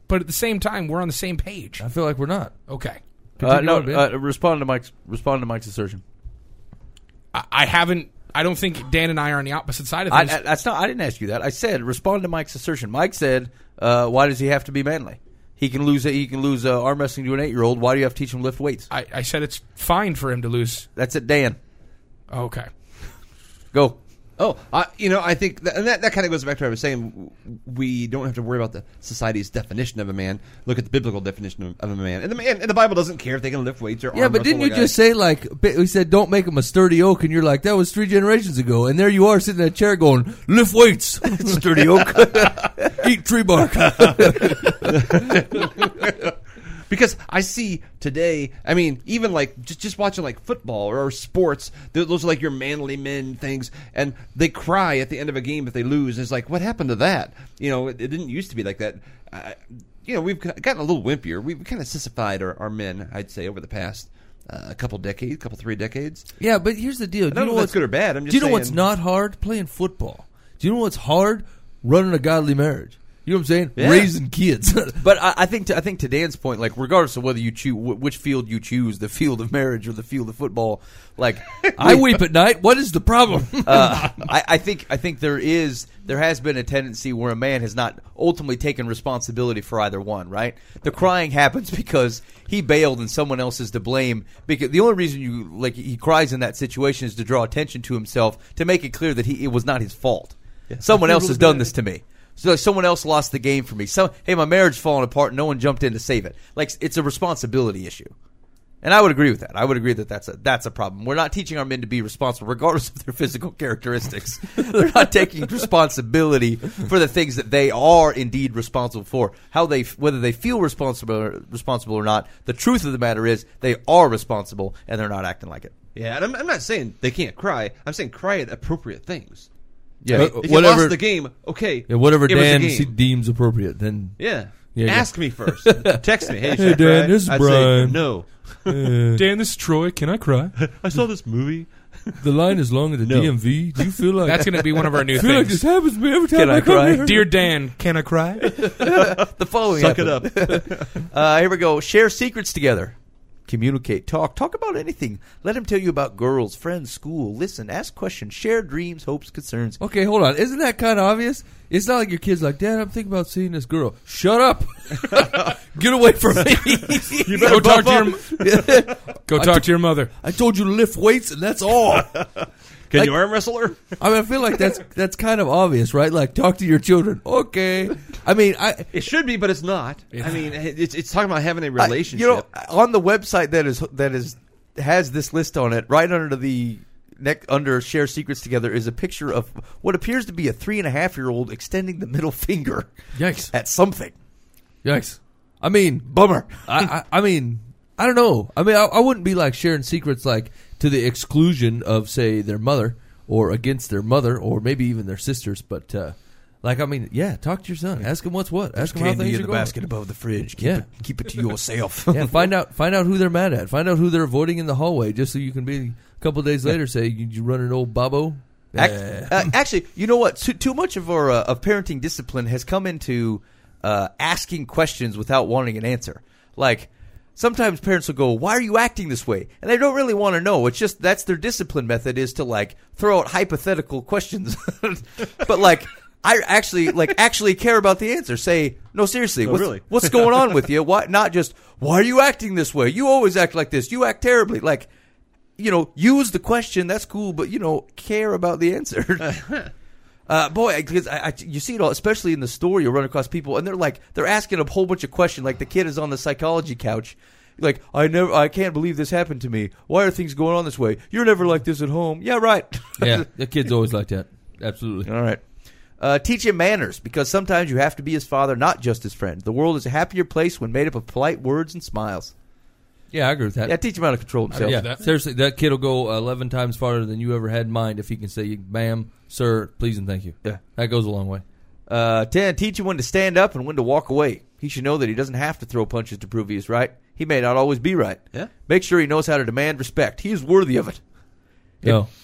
but at the same time, we're on the same page. I feel like we're not. Okay. Uh, Continue no, on, Ben. uh, respond to Mike's respond to Mike's assertion. I, I haven't. I don't think Dan and I are on the opposite side of I, things. I, that's not. I didn't ask you that. I said respond to Mike's assertion. Mike said, uh, "Why does he have to be manly? He can lose. He can lose uh, arm wrestling to an eight-year-old. Why do you have to teach him to lift weights?" I, I said it's fine for him to lose. That's it, Dan. Okay. Go. Oh, I, you know, I think that, and that, that kind of goes back to what I was saying. We don't have to worry about the society's definition of a man. Look at the biblical definition of, of a man, and the man and the Bible doesn't care if they can lift weights or Yeah, arm but wrestle didn't you a guy. just say, like, we said, don't make him a sturdy oak, and you're like, that was three generations ago, and there you are sitting in a chair going, lift weights, sturdy oak, eat tree bark. Because I see today, I mean, even like just just watching like football or sports, th- those are like your manly men things, and they cry at the end of a game if they lose. It's like, what happened to that? You know, it, it didn't used to be like that. Uh, you know, we've gotten a little wimpier. We've kind of sissified our, our men, I'd say, over the past uh, a couple decades, couple three decades. Yeah, but here's the deal. I Do don't you know know if what's that's good or bad. I'm just Do you know saying, what's not hard? Playing football. Do you know what's hard? Running a godly marriage. You know what I'm saying? Yeah. Raising kids. But I, I think to, I think to Dan's point, like regardless of whether you choose which field you choose, the field of marriage or the field of football, like I weep at night. What is the problem? uh, I, I think I think there is there has been a tendency where a man has not ultimately taken responsibility for either one. Right? The crying happens because he bailed and someone else is to blame. Because the only reason you like he cries in that situation is to draw attention to himself, to make it clear that he it was not his fault. Someone else has done this to me. So like, someone else lost the game for me. So hey, my marriage falling apart. No one jumped in to save it. Like it's a responsibility issue, and I would agree with that. I would agree that that's a that's a problem. We're not teaching our men to be responsible, regardless of their physical characteristics. They're not taking responsibility for the things that they are indeed responsible for. How they whether they feel responsible responsible or not. The truth of the matter is they are responsible, and they're not acting like it. Yeah, and I'm, I'm not saying they can't cry. I'm saying cry at appropriate things. Yeah, Uh, If you whatever- lost the game, okay. Yeah, whatever it was a Dan game. se- deems appropriate, then Yeah. Yeah, yeah. Ask me first. Text me. Hey, should Hey, I Dan, cry? this is I'd Brian. Say, no. Dan, this is Troy. Can I cry? I saw this movie. the line is long at the No. D M V. Do you feel like That's going to be one of our new I feel like this things. happens to me every time Can I come cry? here. Dear Dan, can I cry? the following. Suck it happened. up. Uh, here we go. Share secrets together. Communicate. Talk. Talk about anything. Let him tell you about girls, friends, school. Listen. Ask questions. Share dreams, hopes, concerns. Okay, hold on. Isn't that kind of obvious? It's not like your kid's like, Dad, I'm thinking about seeing this girl. Shut up. Get away from me. You Go better talk buff to your up. Go talk to your mother. I told you to lift weights, and that's all. Can like- you arm wrestle her? I mean, I feel like that's that's kind of obvious, right? Like, talk to your children. Okay. I mean, I It should be, but it's not. I mean, it's it's talking about having a I- relationship. you know, on the website that is that is has this list on it, right under the neck under share secrets together is a picture of what appears to be a three and a half year old extending the middle finger yikes, at something. yikes. I mean, Bummer. I, I, I mean, I don't know. I mean, I, I wouldn't be like sharing secrets like to the exclusion of, say, their mother or against their mother or maybe even their sisters. But uh, like, I mean, yeah, talk to your son. Ask him what's what. Ask him how Candy things in are the going. basket above the fridge. Keep Yeah. it, keep it to yourself. Yeah, find out find out who they're mad at. Find out who they're avoiding in the hallway, just so you can be a couple of days later say, "You, you run an old Bobo." Ac- Eh. uh, actually, you know what? Too, too much of our uh, of parenting discipline has come into uh, asking questions without wanting an answer. Like sometimes parents will go, "Why are you acting this way?" And they don't really want to know. It's just that's their discipline method is to like throw out hypothetical questions. But like I actually like actually care about the answer. Say, "No, seriously, Oh, what's, really? what's going on with you? Why not just why are you acting this way? You always act like this. You act terribly." Like, you know, use the question. That's cool, but you know, care about the answer. uh, boy, because I, I, you see it all, especially in the store. You run across people, and they're like, they're asking a whole bunch of questions. Like the kid is on the psychology couch. Like, I never, I can't believe this happened to me. Why are things going on this way? You're never like this at home. Yeah, right. Yeah, the kid's always like that. Absolutely. All right. Uh, teach him manners, because sometimes you have to be his father, not just his friend. The world is a happier place when made up of polite words and smiles. Yeah, I agree with that. Yeah, teach him how to control himself. yeah, that. seriously, that kid will go eleven times farther than you ever had in mind if he can say, "Ma'am, sir, please and thank you." Yeah. That goes a long way. Uh, ten, teach him when to stand up and when to walk away. He should know that he doesn't have to throw punches to prove he is right. He may not always be right. Yeah. Make sure he knows how to demand respect. He is worthy of it. No.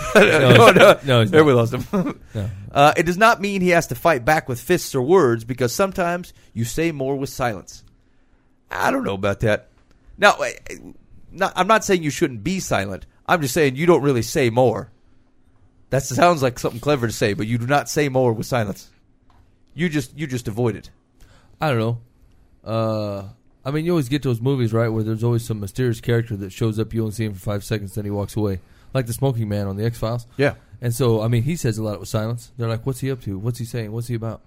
no, no, no, he's there not. we lost him. No. uh, it does not mean he has to fight back with fists or words, because sometimes you say more with silence. I don't know about that. Now, I- I- not, I'm not saying you shouldn't be silent. I'm just saying you don't really say more. That sounds like something clever to say, but you do not say more with silence. You just you just avoid it. I don't know. Uh, I mean, you always get those movies, right, where there's always some mysterious character that shows up, you only see him for five seconds, then he walks away. Like the smoking man on the X-Files. Yeah. And so, I mean, he says a lot with silence. They're like, what's he up to? What's he saying? What's he about?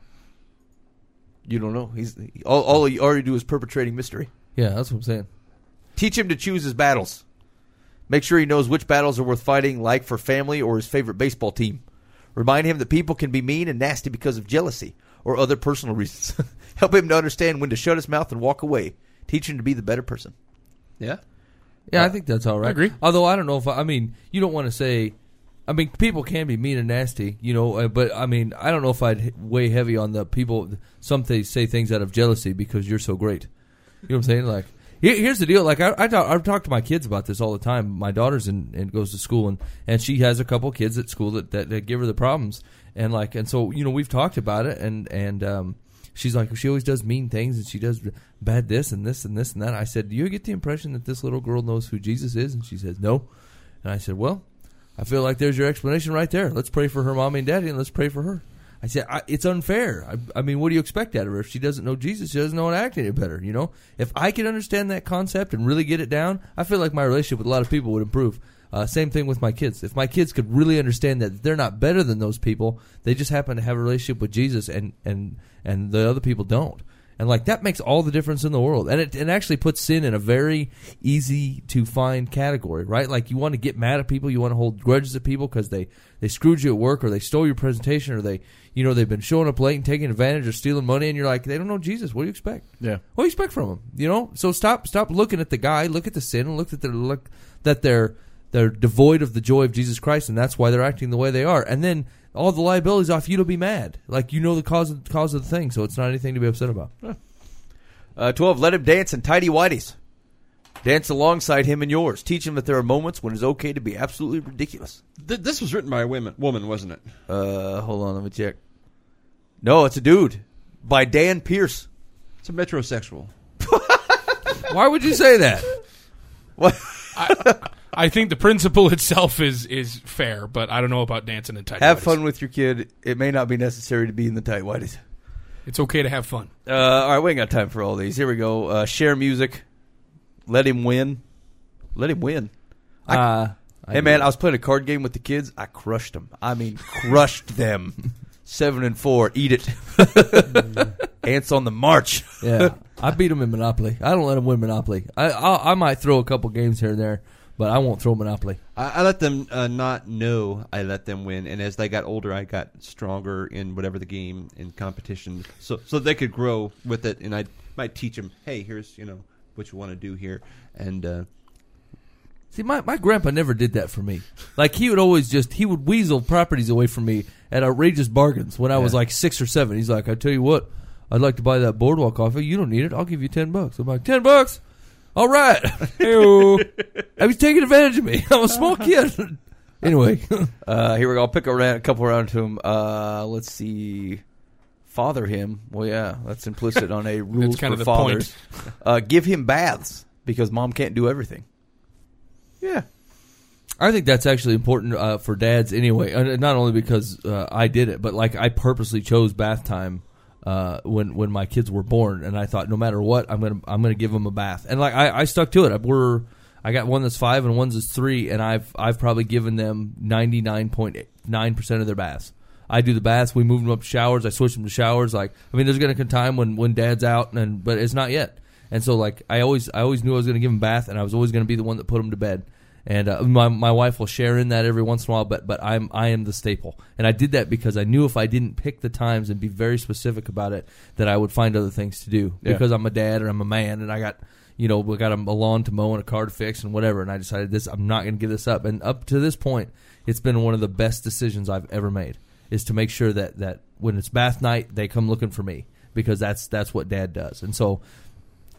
You don't know. He's all, all you already do is perpetrating mystery. Yeah, that's what I'm saying. Teach him to choose his battles. Make sure he knows which battles are worth fighting, like for family or his favorite baseball team. Remind him that people can be mean and nasty because of jealousy or other personal reasons. Help him to understand when to shut his mouth and walk away. Teach him to be the better person. Yeah. Yeah, I think that's all right. I agree. Although I don't know if I, I mean, you don't want to say. I mean, people can be mean and nasty, you know. Uh, but I mean, I don't know if I'd weigh heavy on the people. Some they say things out of jealousy because you're so great. You know what I'm saying? Like, here, here's the deal. Like, I, I talk, I've talked to my kids about this all the time. My daughter's in and goes to school, and, and she has a couple kids at school that, that, that give her the problems, and like, and so you know, we've talked about it, and and um, she's like, she always does mean things, and she does bad this and this and this and that. I said, do you get the impression that this little girl knows who Jesus is? And she says, no. And I said, well, I feel like there's your explanation right there. Let's pray for her mommy and daddy, and let's pray for her. I said, I, it's unfair. I, I mean, what do you expect out of her? If she doesn't know Jesus, she doesn't know how to act any better, you know? If I could understand that concept and really get it down, I feel like my relationship with a lot of people would improve. Uh, same thing with my kids. If my kids could really understand that they're not better than those people, they just happen to have a relationship with Jesus, and, and, and the other people don't. And like that makes all the difference in the world. And it, it actually puts sin in a very easy to find category, right? Like you want to get mad at people, you want to hold grudges at people because they, they screwed you at work, or they stole your presentation, or they, you know, they've been showing up late and taking advantage or stealing money, and you're like, they don't know Jesus. What do you expect? Yeah. What do you expect from them? You know? So stop stop looking at the guy, look at the sin, and look at their look that they're they're devoid of the joy of Jesus Christ, and that's why they're acting the way they are. And then all the liabilities off you to be mad. Like you know the cause of cause of the thing, so it's not anything to be upset about. Uh, twelve, let him dance in tidy whities. Dance alongside him and yours. Teach him that there are moments when it's okay to be absolutely ridiculous. Th- this was written by a woman, woman, wasn't it? Uh, hold on, let me check. No, it's a dude. By Dan Pierce. It's a metrosexual. Why would you say that? What? I, I think the principle itself is is fair, but I don't know about dancing in tight Have whities. fun with your kid. It may not be necessary to be in the tight whities. It's okay to have fun. Uh, all right, we ain't got time for all these. Here we go. Uh, share music. Let him win. Let him win. I, Uh, I hey, man, agree. I was playing a card game with the kids. I crushed them. I mean, crushed them. Seven and four. Eat it. Ants on the march. Yeah, I beat him in Monopoly. I don't let him win Monopoly. I I, I might throw a couple games here and there, but I won't throw Monopoly. I, I let them uh, not know I let them win, and as they got older, I got stronger in whatever the game in competition, so so they could grow with it, and I might teach them, hey, here's you know what you want to do here, and uh, See, my, my grandpa never did that for me. Like, he would always just, he would weasel properties away from me at outrageous bargains when I was Yeah. like six or seven. He's like, I tell you what, I'd like to buy that boardwalk off you. You don't need it. I'll give you ten bucks. I'm like, ten bucks? All right. Hey-o. I was taking advantage of me. I'm a small kid. Anyway. Uh, here we go. I'll pick a, ra- a couple around to him. Uh, let's see. Father him. Well, yeah, that's implicit on a rules kind for of the fathers. Uh, give him baths because mom can't do everything. Yeah. I think that's actually important uh, for dads anyway. Uh, not only because uh, I did it, but like I purposely chose bath time uh, when when my kids were born, and I thought no matter what, I'm gonna I'm gonna give them a bath, and like I, I stuck to it. We're I got one that's five and one's that's three, and I've I've probably given them ninety-nine point nine percent of their baths. I do the baths. We move them up to showers. I switch them to showers. Like I mean, there's gonna come a time when when dad's out, and but it's not yet. And so, like, I always, I always knew I was going to give him a bath, and I was always going to be the one that put him to bed. And uh, my my wife will share in that every once in a while, but but I'm I am the staple. And I did that because I knew if I didn't pick the times and be very specific about it, that I would find other things to do. Yeah. Because I'm a dad and I'm a man, and I got, you know, we got a, a lawn to mow and a car to fix and whatever. And I decided this, I'm not going to give this up. And up to this point, it's been one of the best decisions I've ever made, is to make sure that that when it's bath night, they come looking for me, because that's that's what dad does. And so.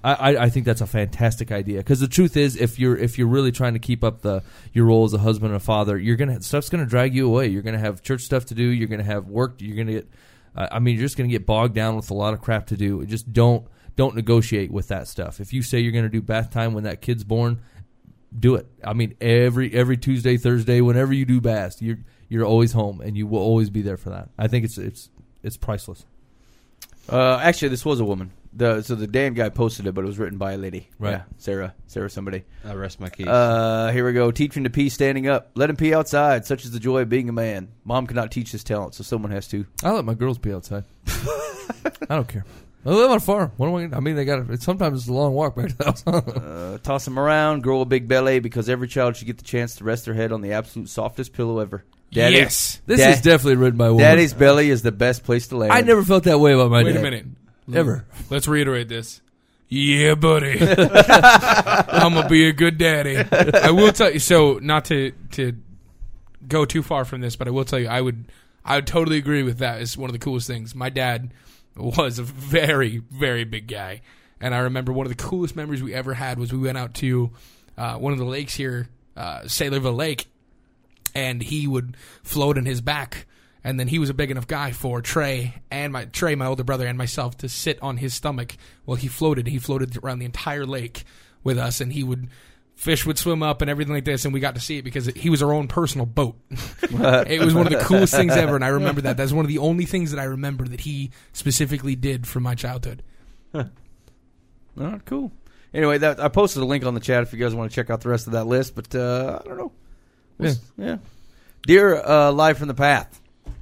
I, I, I think that's a fantastic idea because the truth is, if you're if you're really trying to keep up the your role as a husband and a father, you're gonna stuff's gonna drag you away. You're gonna have church stuff to do. You're gonna have work. You're gonna get. Uh, I mean, you're just gonna get bogged down with a lot of crap to do. Just don't don't negotiate with that stuff. If you say you're gonna do bath time when that kid's born, do it. I mean, every every Tuesday, Thursday, whenever you do bath, you're you're always home and you will always be there for that. I think it's it's it's priceless. Uh, actually, this was a woman. The so the Dan guy posted it, but it was written by a lady. Right. Yeah, Sarah. Sarah somebody. I rest my case. Uh, here we go. Teaching to pee standing up. Let him pee outside. Such is the joy of being a man. Mom cannot teach this talent, so someone has to. I let my girls pee outside. I don't care. I live on a farm. What do I? I mean, they got. It, sometimes it's a long walk back to the house. uh, toss him around. Grow a big belly because every child should get the chance to rest their head on the absolute softest pillow ever. Daddy, Yes. This Dad- is definitely written by a woman. Daddy's belly is the best place to land. I never felt that way about my Wait dad. a minute. Ever. Let's reiterate this. Yeah, buddy. I'm gonna be a good daddy. I will tell you. So, not to to go too far from this, but I will tell you, I would I would totally agree with that. It's one of the coolest things. My dad was a very very big guy, and I remember one of the coolest memories we ever had was we went out to uh, one of the lakes here, uh, Sailorville Lake, and he would float in his back. And then he was a big enough guy for Trey and my Trey, my older brother, and myself to sit on his stomach while he floated. He floated around the entire lake with us, and he would fish would swim up and everything like this, and we got to see it because he was our own personal boat. It was one of the coolest things ever, and I remember that. That's one of the only things that I remember that he specifically did from my childhood. Huh. All right, cool. Anyway, that I posted a link on the chat if you guys want to check out the rest of that list. But uh, I don't know. Yeah. yeah. Dear uh, Live from the Path.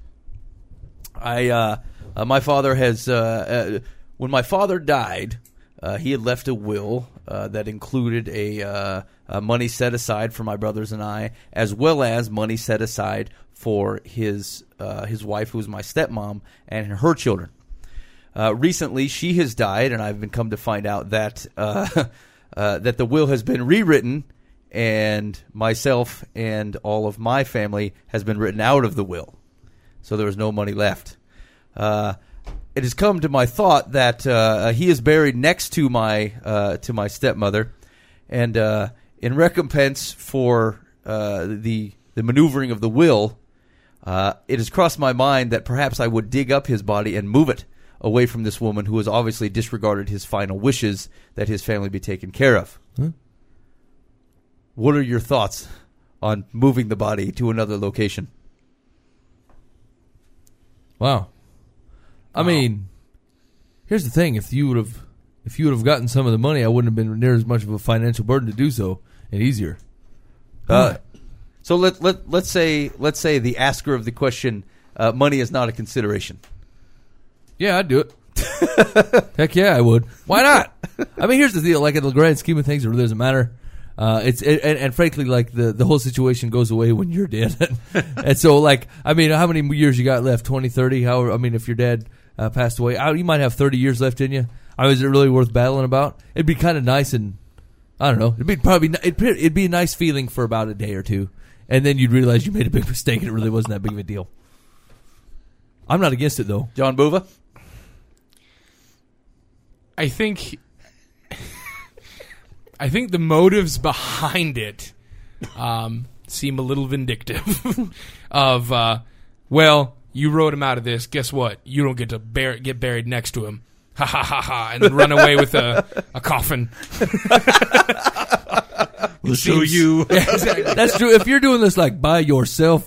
I uh, uh, my father has uh, uh, when my father died, uh, he had left a will uh, that included a, uh, a money set aside for my brothers and I, as well as money set aside for his uh, his wife, who was my stepmom, and her children. Uh, recently, she has died, and I've been come to find out that uh, uh, that the will has been rewritten, and myself and all of my family has been written out of the will. So there was no money left. Uh, it has come to my thought that uh, he is buried next to my uh, to my stepmother, and uh, in recompense for uh, the the maneuvering of the will, uh, it has crossed my mind that perhaps I would dig up his body and move it away from this woman who has obviously disregarded his final wishes that his family be taken care of. Huh? What are your thoughts on moving the body to another location? Wow. I Wow. mean, here's the thing: if you would have, if you would have gotten some of the money, I wouldn't have been near as much of a financial burden to do so, and easier. Uh, so let let let's say let's say the asker of the question, uh, money is not a consideration. Yeah, I'd do it. Heck yeah, I would. Why not? I mean, here's the deal: like in the grand scheme of things, it really doesn't matter. Uh, it's it, and, and frankly, like the, the whole situation goes away when you're dead. And so, like, I mean, how many years you got left? twenty, thirty? How? I mean, if your dad uh, passed away, I, you might have thirty years left in you. I mean, is it really worth battling about? It'd be kind of nice, and I don't know. It'd be probably it'd, it'd be a nice feeling for about a day or two, and then you'd realize you made a big mistake, and it really wasn't that big of a deal. I'm not against it though. John Buva? I think I think the motives behind it um, seem a little vindictive. of uh, well, you wrote him out of this. Guess what? You don't get to bear, get buried next to him. Ha ha ha ha! And then run away with a, a coffin. We'll show you. Yeah, exactly. That's true. If you're doing this like by yourself,